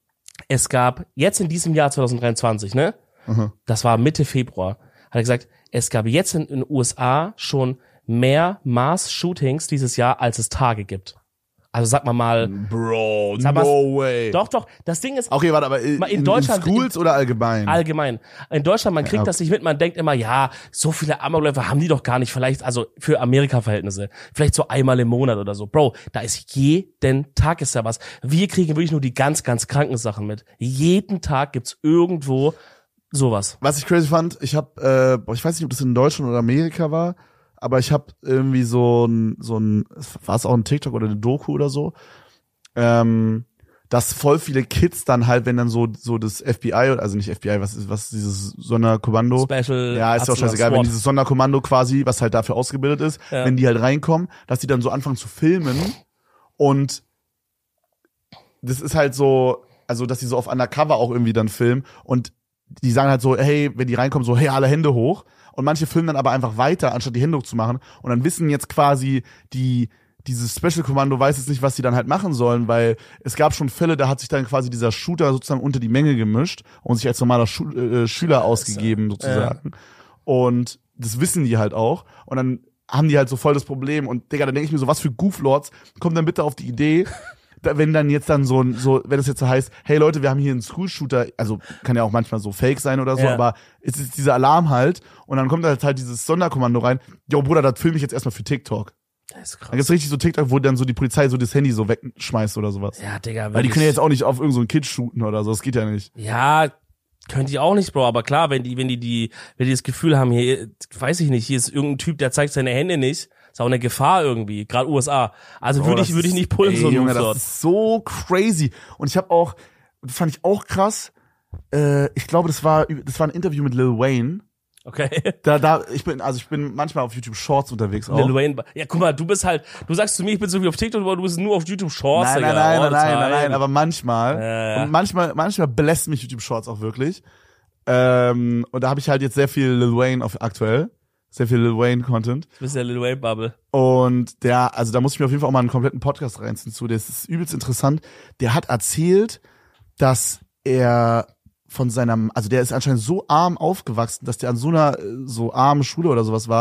es gab jetzt in diesem Jahr zwanzig dreiundzwanzig, ne? Mhm. Das war Mitte Februar, hat er gesagt, es gab jetzt in den U S A schon mehr Mass-Shootings dieses Jahr, als es Tage gibt. Also sag mal mal, Bro, Sag mal, no way. doch, doch, das Ding ist, Okay, warte, aber in, Mal in in, Deutschland- in Schools oder allgemein? allgemein. In Deutschland, man kriegt Ja. das nicht mit, man denkt immer, ja, so viele Amokläufer haben die doch gar nicht, vielleicht, also für Amerika-Verhältnisse, vielleicht so einmal im Monat oder so. Bro, da ist jeden Tag ist da was. Wir kriegen wirklich nur die ganz, ganz kranken Sachen mit. Jeden Tag gibt's irgendwo sowas. Was ich crazy fand, ich hab, äh, boah, ich weiß nicht, ob das in Deutschland oder Amerika war, aber ich hab irgendwie so ein, so ein, war es auch ein TikTok oder eine Doku oder so, ähm, dass voll viele Kids dann halt, wenn dann so so das F B I, also nicht F B I, was ist, was ist dieses Sonderkommando? Special. Ja, ist doch scheißegal, wenn dieses Sonderkommando quasi, was halt dafür ausgebildet ist, Ja. wenn die halt reinkommen, dass die dann so anfangen zu filmen und das ist halt so, also dass die so auf Undercover auch irgendwie dann filmen und die sagen halt so, hey, wenn die reinkommen, so, hey, alle Hände hoch. Und manche filmen dann aber einfach weiter, anstatt die Hände hochzumachen. Und dann wissen jetzt quasi die, dieses Special-Kommando weiß jetzt nicht, was sie dann halt machen sollen, weil es gab schon Fälle, da hat sich dann quasi dieser Shooter sozusagen unter die Menge gemischt und sich als normaler Schu äh, Schüler ausgegeben sozusagen. Und das wissen die halt auch. Und dann haben die halt so voll das Problem. Und Digga, dann denke ich mir so, was für Gooflords kommen dann bitte auf die Idee, da, wenn dann jetzt dann so ein, so, wenn es jetzt so heißt, hey Leute, wir haben hier einen School-Shooter, also kann ja auch manchmal so fake sein oder so, Ja. aber es ist dieser Alarm halt und dann kommt halt halt dieses Sonderkommando rein, jo Bruder, das filme ich jetzt erstmal für TikTok. Das ist Dann krass. gibt's richtig so TikTok, wo dann so die Polizei so das Handy so wegschmeißt oder sowas. Ja, Digga. Weil die wirklich. können ja jetzt auch nicht auf irgend so ein Kid shooten oder so, das geht ja nicht. Ja, können die auch nicht, Bro, aber klar, wenn die, wenn die, die, wenn die das Gefühl haben, hier, weiß ich nicht, hier ist irgendein Typ, der zeigt seine Hände nicht, ist auch eine Gefahr irgendwie, gerade U S A. Also Oh, würde das ich, würde ich ist- nicht pullen, ey, so ein Junge, Move das dort. ist so crazy. Und ich habe auch, das fand ich auch krass, äh, ich glaube, das war, das war ein Interview mit Lil Wayne. Okay. Da, da, ich bin, also ich bin manchmal auf YouTube Shorts unterwegs auch. Lil Wayne. Ja, guck mal, du bist halt, du sagst zu mir, ich bin so viel auf TikTok, aber du bist nur auf YouTube Shorts, Nein, Digga. nein, nein, all nein, the nein, nein, time. nein, aber manchmal. Ja, ja. Und manchmal, manchmal belässt mich YouTube Shorts auch wirklich. Ähm, und da habe ich halt jetzt sehr viel Lil Wayne auf aktuell. Sehr viel Lil Wayne Content. Du bist der Lil Wayne Bubble. Und der, also da muss ich mir auf jeden Fall auch mal einen kompletten Podcast reinziehen zu. Das ist übelst interessant. Der hat erzählt, dass er von seinem, also der ist anscheinend so arm aufgewachsen, dass der an so einer äh, so armen Schule oder sowas war,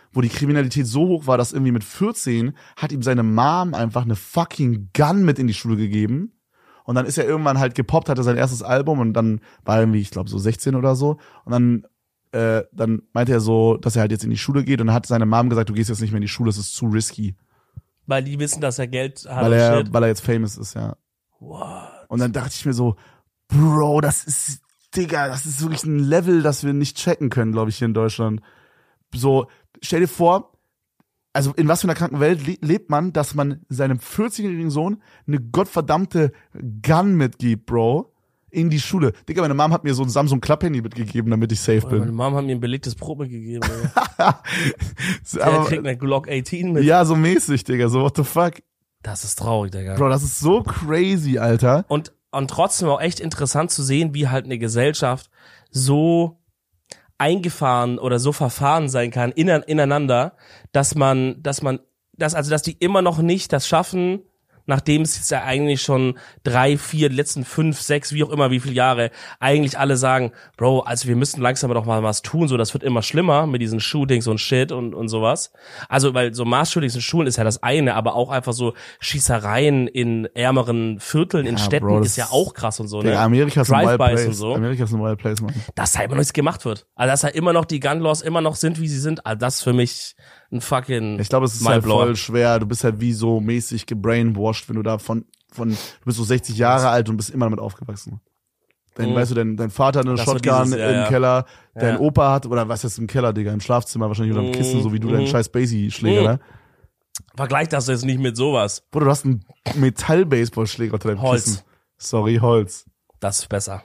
wo die Kriminalität so hoch war, dass irgendwie mit vierzehn hat ihm seine Mom einfach eine fucking Gun mit in die Schule gegeben. Und dann ist er irgendwann halt gepoppt, hatte sein erstes Album und dann war er irgendwie, ich glaube, so sechzehn oder so. Und dann, äh, dann meinte er so, dass er halt jetzt in die Schule geht und dann hat seine Mom gesagt, du gehst jetzt nicht mehr in die Schule, es ist zu risky. Weil die wissen, dass er Geld hat. Weil er, shit. weil er jetzt famous ist, ja. What? Und dann dachte ich mir so, Bro, das ist, Digga, das ist wirklich ein Level, das wir nicht checken können, glaube ich, hier in Deutschland. So, stell dir vor, also in was für einer kranken Welt le- lebt man, dass man seinem vierzehnjährigen Sohn eine gottverdammte Gun mitgibt, Bro, in die Schule. Digga, meine Mom hat mir so ein Samsung Club-Handy mitgegeben, damit ich safe bin. Meine Mom hat mir ein belegtes Brot mitgegeben, ey. Der Aber, kriegt eine Glock achtzehn mit. ja, so mäßig, Digga, so what the fuck. Das ist traurig, Digga. Bro, das ist so crazy, Alter. Und, und trotzdem auch echt interessant zu sehen, wie halt eine Gesellschaft so eingefahren oder so verfahren sein kann in, ineinander, dass man, dass man, dass, also, dass die immer noch nicht das schaffen, nachdem es jetzt ja eigentlich schon drei, vier, die letzten fünf, sechs, wie auch immer, wie viele Jahre, eigentlich alle sagen, Bro, also wir müssen langsam doch mal was tun, so, das wird immer schlimmer mit diesen Shootings und Shit und, und sowas. Also, weil so Mass-Shootings in Schulen ist ja das eine, aber auch einfach so Schießereien in ärmeren Vierteln, in Ja, Städten Bro, das ist ja auch krass und so, Digga, ne? Amerika ist ein Wild Drive-bys Place. und so. Amerika ist ein Wild Place, Mann. Dass da immer noch nichts gemacht wird. Also, dass da immer noch die Gun-Laws immer noch sind, wie sie sind, also das ist für mich ein fucking Ich glaube, es ist halt Mindblower. voll schwer. Du bist halt wie so mäßig gebrainwashed, wenn du da von, von, du bist so sechzig Jahre alt und bist immer damit aufgewachsen. Dein, Mhm. weißt du, dein, dein Vater hat eine Das war Shotgun dieses, ja, im ja. Keller, dein Ja. Opa hat, oder was ist im Keller, Digga, im Schlafzimmer, wahrscheinlich unter dem Kissen, so wie du Mhm. deinen scheiß Basie-Schläger, Mhm. ne? Vergleich das jetzt nicht mit sowas. Bruder, du hast einen Metall-Baseball-Schläger unter deinem Holz. Kissen. Sorry, Holz. Das ist besser.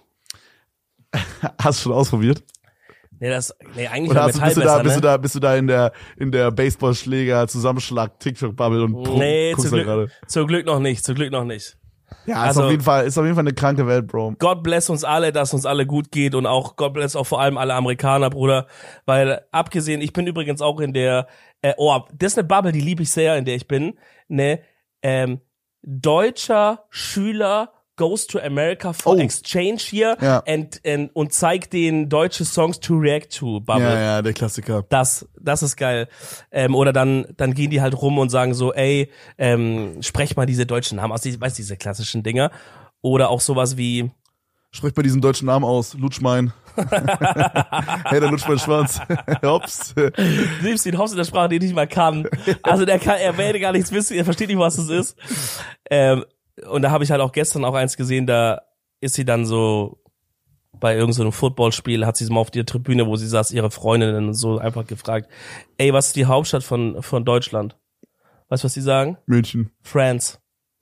Hast du schon ausprobiert? Nee, das, nee, eigentlich Oder war hast du, Metall bist du besser, da, bist ne? du da, bist du da in der, in der Baseballschläger-Zusammenschlag TikTok-Bubble und Nee, guckst zum da gerade? Glück, zum Glück noch nicht, zum Glück noch nicht. Ja, ist Also- auf jeden Fall, ist auf jeden Fall eine kranke Welt, Bro. God bless uns alle, dass uns alle gut geht und auch God bless auch vor allem alle Amerikaner, Bruder. Weil abgesehen, ich bin übrigens auch in der, äh, oh, das ist eine Bubble, die liebe ich sehr, in der ich bin, ne, ähm, deutscher Schüler goes to America for Oh. exchange here Ja. and, and, und zeigt den deutsche Songs to react to Bubble. Ja, ja, der Klassiker. Das, das ist geil. Ähm, oder dann, dann gehen die halt rum und sagen so, ey, ähm, sprech mal diese deutschen Namen aus, ich weiß diese klassischen Dinger. Oder auch sowas wie, Sprich bei diesen deutschen Namen aus. Lutschmein. Hey, der lutscht meinen Schwanz. Hops. du liebst ihn, hoffst in der Sprache, die ich nicht mal kann. Also der kann, er werde gar nichts wissen, er versteht nicht, was es ist. Ähm, und da habe ich halt auch gestern auch eins gesehen, da ist sie dann so bei irgendeinem so Footballspiel, hat sie mal auf der Tribüne, wo sie saß, ihre Freundinnen und so einfach gefragt, ey, was ist die Hauptstadt von, von Deutschland? Weißt du, was die sagen? München. France.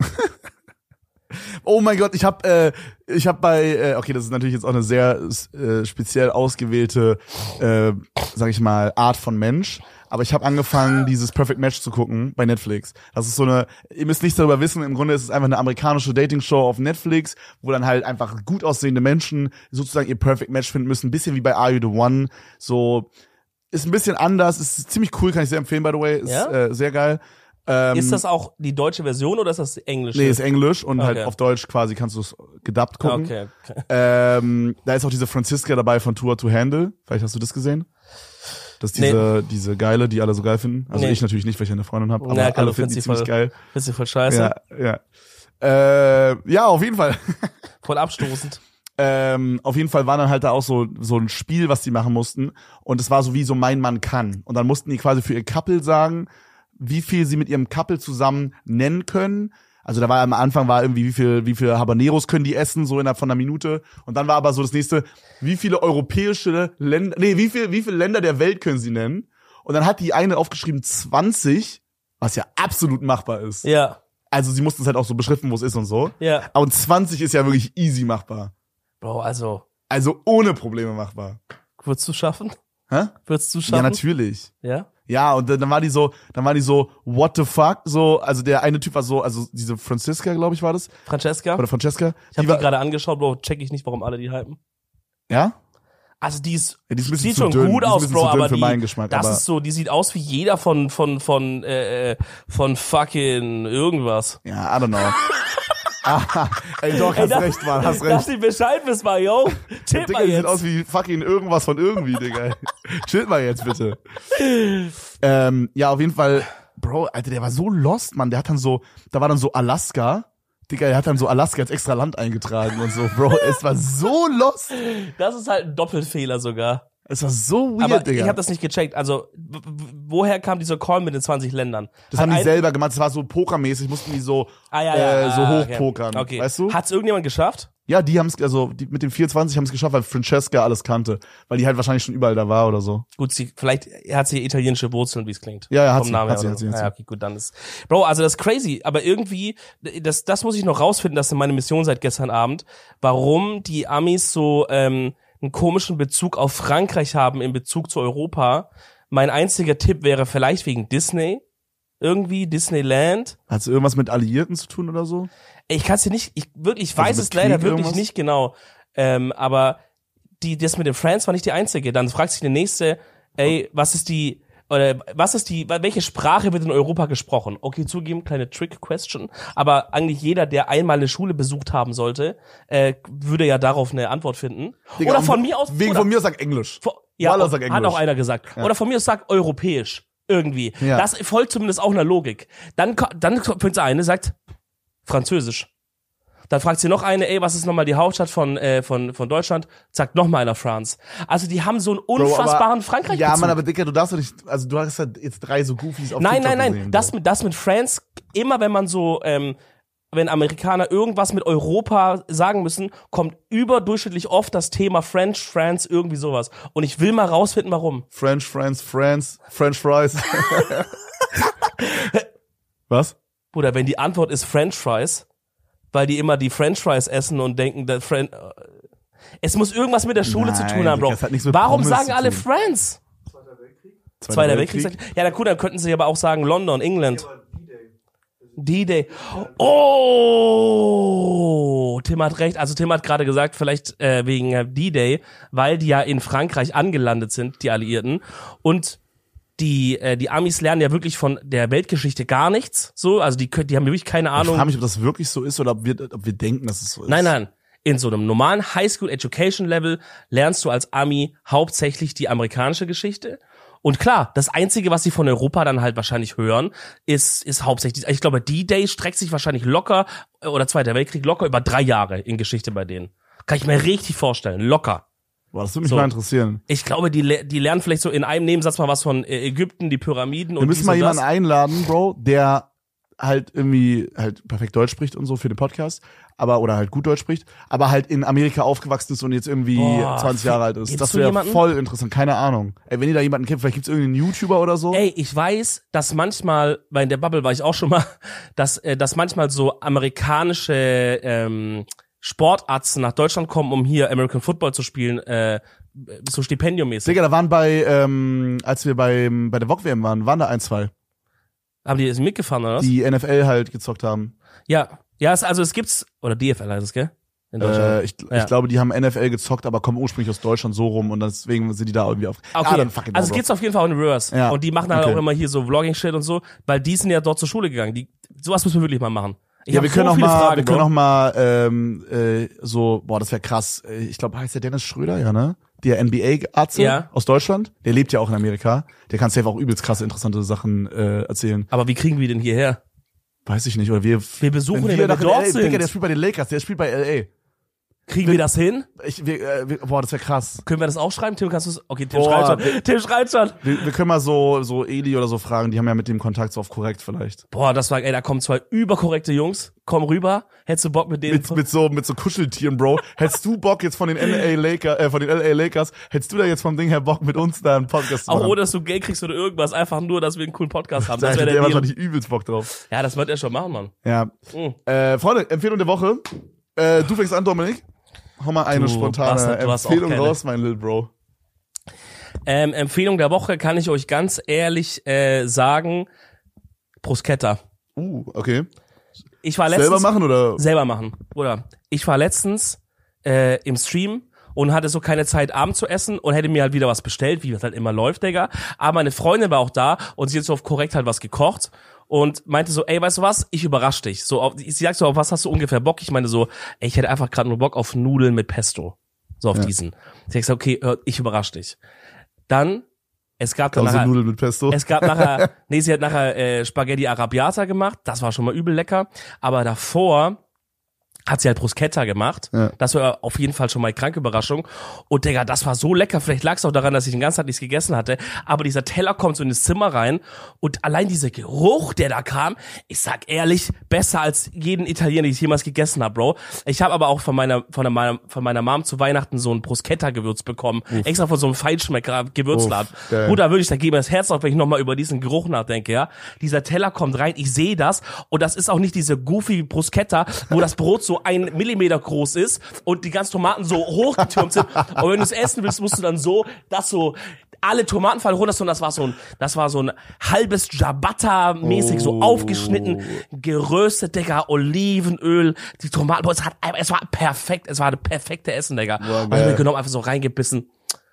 Oh mein Gott, ich hab, äh, ich hab bei, äh, okay, das ist natürlich jetzt auch eine sehr äh, speziell ausgewählte, äh, sag ich mal, Art von Mensch. Aber ich habe angefangen, dieses Perfect Match zu gucken bei Netflix. Das ist so eine, ihr müsst nichts darüber wissen, im Grunde ist es einfach eine amerikanische Dating-Show auf Netflix, wo dann halt einfach gut aussehende Menschen sozusagen ihr Perfect Match finden müssen. Ein bisschen wie bei Are You The One. So, ist ein bisschen anders, ist ziemlich cool, kann ich sehr empfehlen, by the way. Ist Ja? äh, sehr geil. Ähm, Ist das auch die deutsche Version oder ist das die englische? Nee, ist Englisch und Okay. halt auf Deutsch quasi kannst du es gedubbt gucken. Okay, okay. Ähm, da ist auch diese Franziska dabei von Tour to Handle. Vielleicht hast du das gesehen? Das ist diese, diese Geile, die alle so geil finden. Also Nee. ich natürlich nicht, weil ich eine Freundin habe, aber Ja, klar, alle du finden findest die sie ziemlich voll- geil. Findest du voll scheiße? Ja, ja. Äh, ja, auf jeden Fall. Voll abstoßend. Ähm, auf jeden Fall war dann halt da auch so so ein Spiel, was die machen mussten. Und es war so wie so Mein Mann kann. Und dann mussten die quasi für ihr Couple sagen, wie viel sie mit ihrem Couple zusammen nennen können. Also da war am Anfang war irgendwie, wie viel, wie viel Habaneros können die essen, so innerhalb von einer Minute. Und dann war aber so das nächste, wie viele europäische Länder, nee, wie viel, wie viele Länder der Welt können sie nennen? Und dann hat die eine aufgeschrieben zwanzig, was ja absolut machbar ist. Ja, Also sie mussten es halt auch so beschriften, wo es ist und so. ja. Und zwanzig ist ja wirklich easy machbar. Bro, also, Also ohne Probleme machbar. würdest du schaffen? Hä? Würdest du Ja, schaffen? natürlich. Ja? Ja, und dann, dann war die so, dann war die so, what the fuck? So, also der eine Typ war so, also diese Franziska, glaube ich, war das. Francesca? Oder Francesca. Ich habe war, die gerade angeschaut, Bro, check ich nicht, warum alle die hypen. ja? Also die ist, Ja, die ist ein bisschen sieht zu schon dünn. gut Die ist ein aus, bisschen Bro, zu dünn aber für die, meinen Geschmack, das aber- ist so, die sieht aus wie jeder von, von, von, äh, von fucking irgendwas. Ja, I don't know. ah, ey, doch, hast Ey, recht, Mann, hast Dass recht. die Bescheid wissen, mal, yo. Tipp Digga, mal die sieht jetzt. aus wie fucking irgendwas von irgendwie, Digga. Chill mal jetzt bitte. ähm, ja, auf jeden Fall, Bro, Alter, der war so lost, Mann. Der hat dann so, da war dann so Alaska. Digga, er hat dann so Alaska als extra Land eingetragen und so, Bro. Es war so lost. Das ist halt ein Doppelfehler sogar. Es war so weird, Aber Digga. ich habe das nicht gecheckt. Also, w- w- woher kam dieser Call mit den zwanzig Ländern? Das Hat haben die ein- selber gemacht. Das war so pokermäßig. Mussten die so, Ah, ja, ja, äh, so ah, hochpokern. Okay. Weißt du? Hat's irgendjemand geschafft? Ja, die haben es, also die, mit dem vierundzwanzig haben es geschafft, weil Francesca alles kannte. Weil die halt wahrscheinlich schon überall da war oder so. Gut, sie, vielleicht hat sie italienische Wurzeln, wie es klingt. Ja, ja, hat Vom sie, Namen hat her sie, oder hat sie, so. hat sie. Ah, ja, okay, gut, dann ist. Bro, also das ist crazy, aber irgendwie, das, das muss ich noch rausfinden, das ist meine Mission seit gestern Abend, warum die Amis so ähm, einen komischen Bezug auf Frankreich haben in Bezug zu Europa. Mein einziger Tipp wäre vielleicht wegen Disney. Irgendwie, Disneyland. Hat es irgendwas mit Alliierten zu tun oder so? Ich kann es dir nicht, ich wirklich, ich Also weiß mit es leider Krieg wirklich irgendwas? nicht genau. Ähm, aber die, das mit den Friends war nicht die einzige. Dann fragt sich der nächste, ey, was ist die, oder was ist die, welche Sprache wird in Europa gesprochen? Okay, zugeben, kleine Trick-Question. Aber eigentlich jeder, der einmal eine Schule besucht haben sollte, äh, würde ja darauf eine Antwort finden. Digga, oder und von mir aus, Wegen oder, von mir sag Englisch. von, ja, Wallah hat sagt Englisch. auch einer gesagt. Ja. Oder von mir aus sagt europäisch. Irgendwie. Ja. Das folgt zumindest auch einer Logik. Dann, ko- dann kommt eine, sagt Französisch. Dann fragt sie noch eine, ey, was ist nochmal die Hauptstadt von, äh, von, von Deutschland? Sagt nochmal einer France. Also die haben so einen Bro, unfassbaren aber, Frankreich. Ja, Mann, aber Dicker, du darfst doch nicht, also du hast ja jetzt drei so Goofies auf Nein, TikTok nein, nein. gesehen, Das Bro. mit, das mit France, immer wenn man so, ähm, wenn Amerikaner irgendwas mit Europa sagen müssen, kommt überdurchschnittlich oft das Thema French, France, irgendwie sowas. Und ich will mal rausfinden, warum. French, France, France, French Fries. Was? Bruder, wenn die Antwort ist French Fries, weil die immer die French Fries essen und denken, der Fren es muss irgendwas mit der Schule Nein, zu tun haben, Bro. Digga, es hat nichts mit Warum Pommes sagen zu alle tun. Friends? Zweiter Weltkrieg? Zweiter Weltkrieg. sagt- Ja, na gut, dann könnten sie aber auch sagen London, England. D-Day. Oh, Tim hat recht. Also Tim hat gerade gesagt, vielleicht äh, wegen äh, D-Day, weil die ja in Frankreich angelandet sind, die Alliierten. Und die äh, die Amis lernen ja wirklich von der Weltgeschichte gar nichts. So, also die können, die haben wirklich keine Ich Ahnung. frage mich, ob das wirklich so ist oder ob wir, ob wir denken, dass es so ist. Nein, nein. In so einem normalen Highschool Education Level lernst du als Ami hauptsächlich die amerikanische Geschichte. Und klar, das Einzige, was sie von Europa dann halt wahrscheinlich hören, ist, ist hauptsächlich, ich glaube, D-Day streckt sich wahrscheinlich locker, oder Zweiter Weltkrieg locker über drei Jahre in Geschichte bei denen. Kann ich mir richtig vorstellen, locker. Boah, das würde mich So. mal interessieren. Ich glaube, die, le- die lernen vielleicht so in einem Nebensatz mal was von äh, Ägypten, die Pyramiden und Wir müssen dies mal und jemanden das. einladen, Bro, der halt irgendwie halt perfekt Deutsch spricht und so für den Podcast, aber oder halt gut Deutsch spricht, aber halt in Amerika aufgewachsen ist und jetzt irgendwie Boah, zwanzig Jahre alt ist. kennst Das du wäre jemanden? voll interessant, keine Ahnung. Ey, wenn ihr da jemanden kennt, vielleicht gibt's irgendeinen YouTuber oder so. Ey, ich weiß, dass manchmal, weil in der Bubble war ich auch schon mal, dass, äh, dass manchmal so amerikanische ähm, Sportarzten nach Deutschland kommen, um hier American Football zu spielen, äh, so stipendiummäßig. Digga, da waren bei, ähm, als wir beim, bei der V O G-W M waren, waren da ein, zwei, Haben die das mitgefahren, oder was? die N F L halt gezockt haben. Ja, ja, es, also es gibt's, oder D F L heißt es, gell? In Deutschland. Äh, ich, Ja. ich glaube, die haben N F L gezockt, aber kommen ursprünglich aus Deutschland so rum und deswegen sind die da irgendwie auf. Okay, Ah, dann fuck it, also es Bro. geht's auf jeden Fall in Reverse. Ja. Und die machen halt Okay. auch immer hier so Vlogging-Shit und so, weil die sind ja dort zur Schule gegangen. Die, sowas müssen wir wirklich mal machen. Ich Ja, hab wir können so auch viele mal, Fragen, wir können Bro. auch mal ähm, äh, so, boah, das wäre krass. Äh, Ich glaube, heißt der Dennis Schröder, ja, ne? Der N B A-Arzt Ja. aus Deutschland. Der lebt ja auch in Amerika. Der kann safe auch übelst krasse, interessante Sachen äh, erzählen. Aber wie kriegen wir den hierher? Weiß ich nicht. Oder wir, Wir besuchen wenn den, wenn wir nach dort L A, sind. Digga, der spielt bei den Lakers, der spielt bei L Kriegen wir das hin? A. Ich, wir, äh, wir, boah, das wäre krass. Können wir das auch schreiben? Tim, kannst du es? Okay, Tim Boah, schreibt schon. Tim schreibt schon. Wir, wir können mal so, so Eli oder so fragen, die haben ja mit dem Kontakt so auf korrekt vielleicht. Boah, das war, ey, da kommen zwei überkorrekte Jungs. Komm rüber. Hättest du Bock mit denen? Mit, mit so, mit so Kuscheltieren, Bro. Hättest du Bock jetzt von den L A Lakers, äh, von den L A Lakers, hättest du da jetzt vom Ding her Bock mit uns da einen Podcast zu auch machen? ohne, dass du Geld kriegst oder irgendwas. Einfach nur, dass wir einen coolen Podcast haben. Da Das hätte wäre der der Deal. wahrscheinlich übelst Bock drauf. Ja, das wird er schon machen, Mann. Ja. Mhm. Äh, Freunde, Empfehlung der Woche. Äh, du fängst an, Dominik. Hau mal eine Du spontane Bastard, du hast auch Empfehlung keine. raus, mein Little Bro. Ähm, Empfehlung der Woche kann ich euch ganz ehrlich äh, sagen. Bruschetta. Uh, okay. Ich war letztens... Selber machen oder? Selber machen, Bruder. Ich war letztens äh, im Stream und hatte so keine Zeit, Abend zu essen und hätte mir halt wieder was bestellt, wie das halt immer läuft, Digga. Aber meine Freundin war auch da und sie hat so auf korrekt halt was gekocht und meinte so, ey, weißt du was, ich überrasch dich. So, auf, sie sagt so, auf was hast du ungefähr Bock? Ich meine so, ey, ich hätte einfach gerade nur Bock auf Nudeln mit Pesto. So auf Ja. diesen. Sie hat gesagt, okay, hör, ich überrasch dich. Dann, es gab dann Tausend nachher, Nudeln mit Pesto. es gab nachher, nee, sie hat nachher äh, Spaghetti Arrabbiata gemacht, das war schon mal übel lecker, aber davor hat sie halt Bruschetta gemacht. Ja. Das war auf jeden Fall schon mal eine kranke Überraschung. Und Digga, das war so lecker. Vielleicht lag es auch daran, dass ich den ganzen Tag nichts gegessen hatte. Aber dieser Teller kommt so in das Zimmer rein. Und allein dieser Geruch, der da kam, ich sag ehrlich, besser als jeden Italiener, den ich jemals gegessen habe, Bro. Ich habe aber auch von meiner, von meiner, von meiner Mom zu Weihnachten so ein Bruschetta-Gewürz bekommen. Uff. Extra von so einem Feinschmecker-Gewürzladen. Bruder, würde ich, da gebe mir das Herz auf, wenn ich nochmal über diesen Geruch nachdenke, ja. Dieser Teller kommt rein, ich sehe das. Und das ist auch nicht diese goofy Bruschetta, wo das Brot so ein Millimeter groß ist und die ganzen Tomaten so hochgetürmt sind. Und wenn du es essen willst, musst du dann so, das so, alle Tomaten fallen runter, und das war so ein, das war so ein halbes Ciabatta-mäßig, oh. so aufgeschnitten, geröstet, Digga, Olivenöl, die Tomaten, boah, es hat, es war perfekt, es war eine perfekte Essen, Digga. Boah, und ich hab mir genommen, einfach so reingebissen.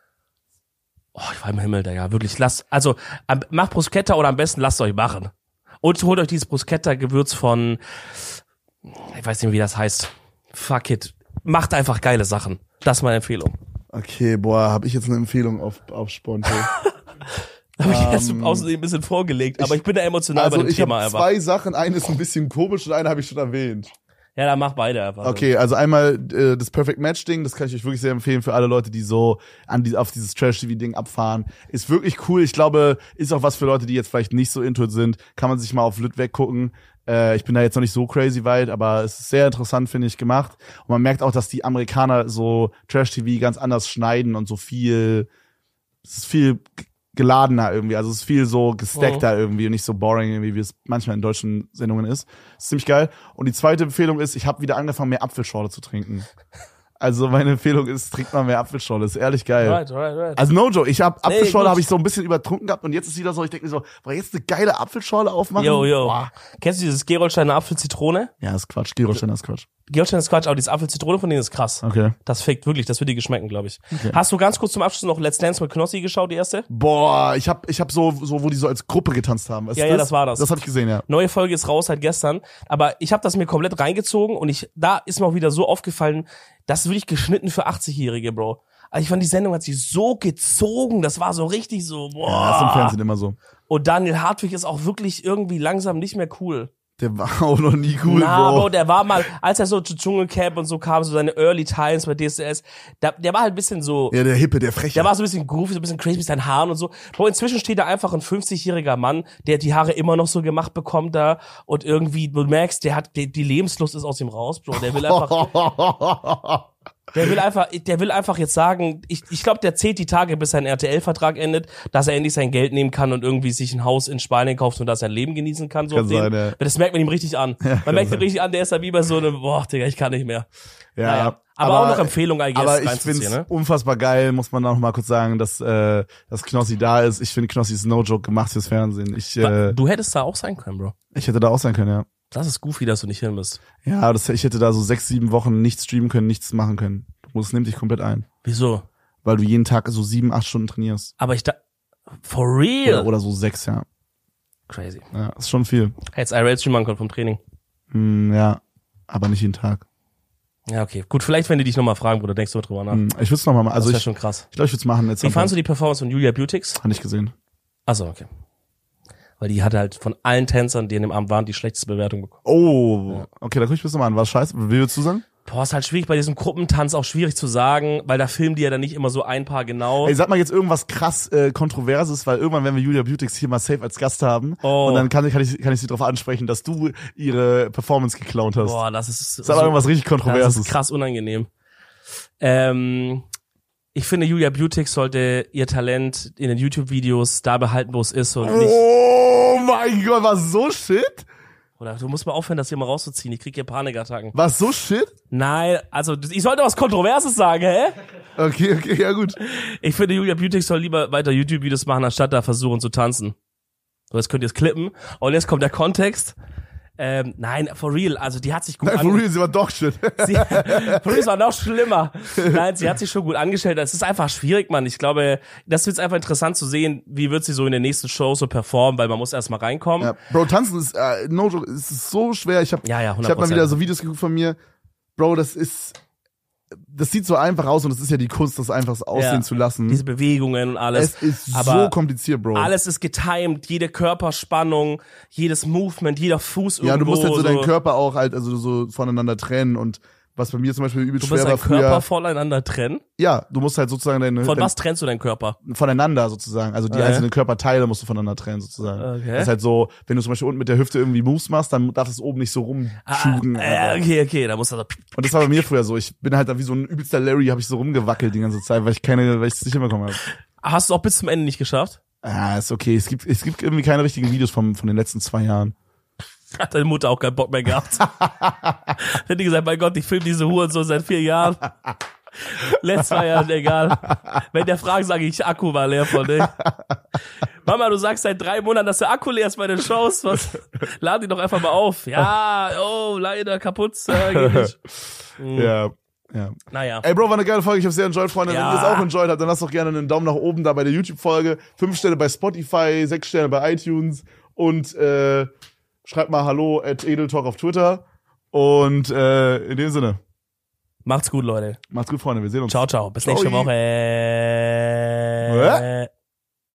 Oh, ich war im Himmel, Digga, wirklich, lasst, also, macht Bruschetta oder am besten lasst euch machen. Und holt euch dieses Bruschetta-Gewürz von, ich weiß nicht, wie das heißt. Fuck it. Macht einfach geile Sachen. Das ist meine Empfehlung. Okay, boah, habe ich jetzt eine Empfehlung auf, auf Sponte. Habe ich erst um, außerdem ein bisschen vorgelegt, aber ich, ich bin da emotional also bei dem ich Thema einfach. Zwei Sachen, eine ist ein bisschen komisch und eine habe ich schon erwähnt. Ja, dann mach beide einfach. Okay, also einmal äh, das Perfect Match Ding, das kann ich euch wirklich sehr empfehlen für alle Leute, die so an die, auf dieses Trash-T V-Ding abfahren. Ist wirklich cool. Ich glaube, ist auch was für Leute, die jetzt vielleicht nicht so into it sind. Kann man sich mal auf Lit weggucken. Äh, ich bin da jetzt noch nicht so crazy weit, aber es ist sehr interessant, finde ich, gemacht. Und man merkt auch, dass die Amerikaner so Trash-T V ganz anders schneiden und so viel, es ist viel geladener irgendwie, also es ist viel so gestackter oh. irgendwie und nicht so boring irgendwie, wie es manchmal in deutschen Sendungen ist. Das ist ziemlich geil. Und die zweite Empfehlung ist, ich habe wieder angefangen, mehr Apfelschorle zu trinken. Also meine Empfehlung ist, trinkt mal mehr Apfelschorle, ist ehrlich geil. Right, right, right. Also no joke, ich habe Apfelschorle nee, habe ich so ein bisschen übertrunken gehabt und jetzt ist wieder so, ich denke mir so, boah, jetzt eine geile Apfelschorle aufmachen. Yo, yo. Boah. Kennst du dieses Gerolsteiner Apfelzitrone? Ja, ist Quatsch, Gerolsteiner ist Quatsch. Gerolsteiner ist Quatsch, aber dieses Apfelzitrone von denen ist krass. Okay. Das fickt wirklich, das wird dir geschmecken, glaube ich. Okay. Hast du ganz kurz zum Abschluss noch Let's Dance mit Knossi geschaut, die erste? Boah, ich hab, ich hab so, so, wo die so als Gruppe getanzt haben. Ist ja, das? ja, das war das. Das habe ich gesehen, ja. Neue Folge ist raus seit gestern, aber ich habe das mir komplett reingezogen und ich, da ist mir auch wieder so aufgefallen, das ist wirklich geschnitten für achtzigjährige, Bro. Also ich fand, die Sendung hat sich so gezogen, das war so richtig so, boah. Ja, das ist im Fernsehen immer so. Und Daniel Hartwig ist auch wirklich irgendwie langsam nicht mehr cool. Der war auch noch nie cool, Na, Bro. Bro, der war mal, als er so zu Dschungelcamp und so kam, so seine Early Times bei D S D S, der, der war halt ein bisschen so. Ja, der Hippe, der Freche. Der war so ein bisschen groovy, so ein bisschen crazy mit seinen Haaren und so. Bro, inzwischen steht da einfach ein fünfzigjähriger Mann, der die Haare immer noch so gemacht bekommt da und irgendwie, du merkst, der hat, die, die Lebenslust ist aus ihm raus, Bro. Der will einfach. Der will einfach, der will einfach jetzt sagen, ich, ich glaube, der zählt die Tage, bis sein R T L-Vertrag endet, dass er endlich sein Geld nehmen kann und irgendwie sich ein Haus in Spanien kauft und dass er sein Leben genießen kann. So kann auf sein, den. ja. Das merkt man ihm richtig an. Ja, man merkt ihm sein. richtig an, der ist da wie bei so einem, boah, Digga, ich kann nicht mehr. Ja, naja. Aber, aber auch noch Empfehlung, I guess, aber ich finde es ne? unfassbar geil, muss man auch noch mal kurz sagen, dass, äh, dass Knossi da ist. Ich finde, Knossi ist no joke gemacht fürs Fernsehen. Ich, äh, du hättest da auch sein können, Bro. Ich hätte da auch sein können, ja. Das ist goofy, dass du nicht hin bist. Ja, das, ich hätte da so sechs, sieben Wochen nichts streamen können, nichts machen können. Das nimmt dich komplett ein. Wieso? Weil du jeden Tag so sieben, acht Stunden trainierst. Aber ich da, for real? Oder, oder so sechs, ja. Crazy. Ja, ist schon viel. Hättest I R L-Stream machen können vom Training. Hm, ja, aber nicht jeden Tag. Ja, okay. Gut, vielleicht, wenn die dich nochmal fragen, Bruder, denkst du drüber nach. Hm, ich würde es nochmal machen. Also das wäre ich, schon krass. Ich glaube, ich würde es machen. Jetzt Wie fandst du die Performance von Julia Beautix? Hab nicht gesehen. Achso, okay. Weil die hatte halt von allen Tänzern, die in dem Abend waren, die schlechteste Bewertung bekommen. Oh, ja. Okay, da guck ich bis nochmal an. Was scheiße? Wie würdest du sagen? Boah, ist halt schwierig bei diesem Gruppentanz, auch schwierig zu sagen, weil da filmen die ja dann nicht immer so ein paar genau. Ey, sag mal jetzt irgendwas krass äh, Kontroverses, weil irgendwann werden wir Julia Beautix hier mal safe als Gast haben. Oh. Und dann kann ich, kann ich, kann ich sie darauf ansprechen, dass du ihre Performance geklaut hast. Boah, das ist Sag mal so, irgendwas richtig Kontroverses. Das ist krass unangenehm. Ähm, ich finde, Julia Beautix sollte ihr Talent in den YouTube-Videos da behalten, wo es ist und nicht. Oh mein Gott, was so shit? Oder du musst mal aufhören, das hier mal rauszuziehen. Ich krieg hier Panikattacken. Was so shit? Nein, also ich sollte was Kontroverses sagen, hä? Okay, okay, ja gut. Ich finde, Julia Beautix soll lieber weiter YouTube-Videos machen, anstatt da versuchen zu tanzen. So, jetzt könnt ihr es klippen. Und jetzt kommt der Kontext. Ähm, nein, for real, also die hat sich gut Nein, for real, sie war doch shit. Sie, for real, es war noch schlimmer. Nein, sie hat sich schon gut angestellt. Es ist einfach schwierig, Mann. Ich glaube, das wird einfach interessant zu sehen, wie wird sie so in der nächsten Show so performen, weil man muss erst mal reinkommen. Ja, Bro, tanzen ist, äh, no joke, es ist so schwer. Ich hab, ja, ja, ich hab mal wieder so Videos geguckt von mir. Bro, das ist, das sieht so einfach aus und es ist ja die Kunst, das einfach so aussehen Ja. zu lassen. Diese Bewegungen und alles. Es ist aber so kompliziert, Bro. alles ist getimed, jede Körperspannung, jedes Movement, jeder Fuß irgendwo. Ja, du musst halt so, so deinen Körper auch halt, also so voneinander trennen und was bei mir zum Beispiel übelst Du musst schwer war deinen Körper früher. voneinander trennen. Ja, du musst halt sozusagen deine, Von dein, was trennst du deinen Körper? voneinander sozusagen. Also die Okay. einzelnen Körperteile musst du voneinander trennen sozusagen. Okay. Das ist halt so, wenn du zum Beispiel unten mit der Hüfte irgendwie Moves machst, dann darf es oben nicht so rumschugen. Ah, äh, okay, okay, da muss er so. Und das war bei mir früher so. Ich bin halt da wie so ein übelster Larry, habe ich so rumgewackelt die ganze Zeit, weil ich keine, weil ich es nicht hinbekommen habe. Hast du auch bis zum Ende nicht geschafft? Ah, ist okay. Es gibt, es gibt irgendwie keine richtigen Videos vom, von den letzten zwei Jahren. Hat deine Mutter auch keinen Bock mehr gehabt. Hätte die gesagt, mein Gott, ich filme diese Hurensohn seit vier Jahren. Letztes Mal ja egal. Wenn der fragt, sage ich, Akku war leer von dir. Mama, du sagst seit drei Monaten, dass der Akku leer ist bei den Shows. Was? Lad ihn doch einfach mal auf. Ja, oh, leider kaputt. Äh, geht nicht. Mhm. Ja, ja. Naja. Ey, Bro, war eine geile Folge. Ich habe sehr enjoyed, Freunde. Ja. Wenn ihr es auch enjoyed habt, dann lasst doch gerne einen Daumen nach oben da bei der YouTube-Folge. Fünf Sterne bei Spotify, sechs Sterne bei iTunes und äh, schreibt mal Hallo at Edeltalk auf Twitter. Und äh, in dem Sinne, Macht's gut, Leute. macht's gut, Freunde. Wir sehen uns. Ciao, ciao. Bis Ciao. nächste Woche. Hä?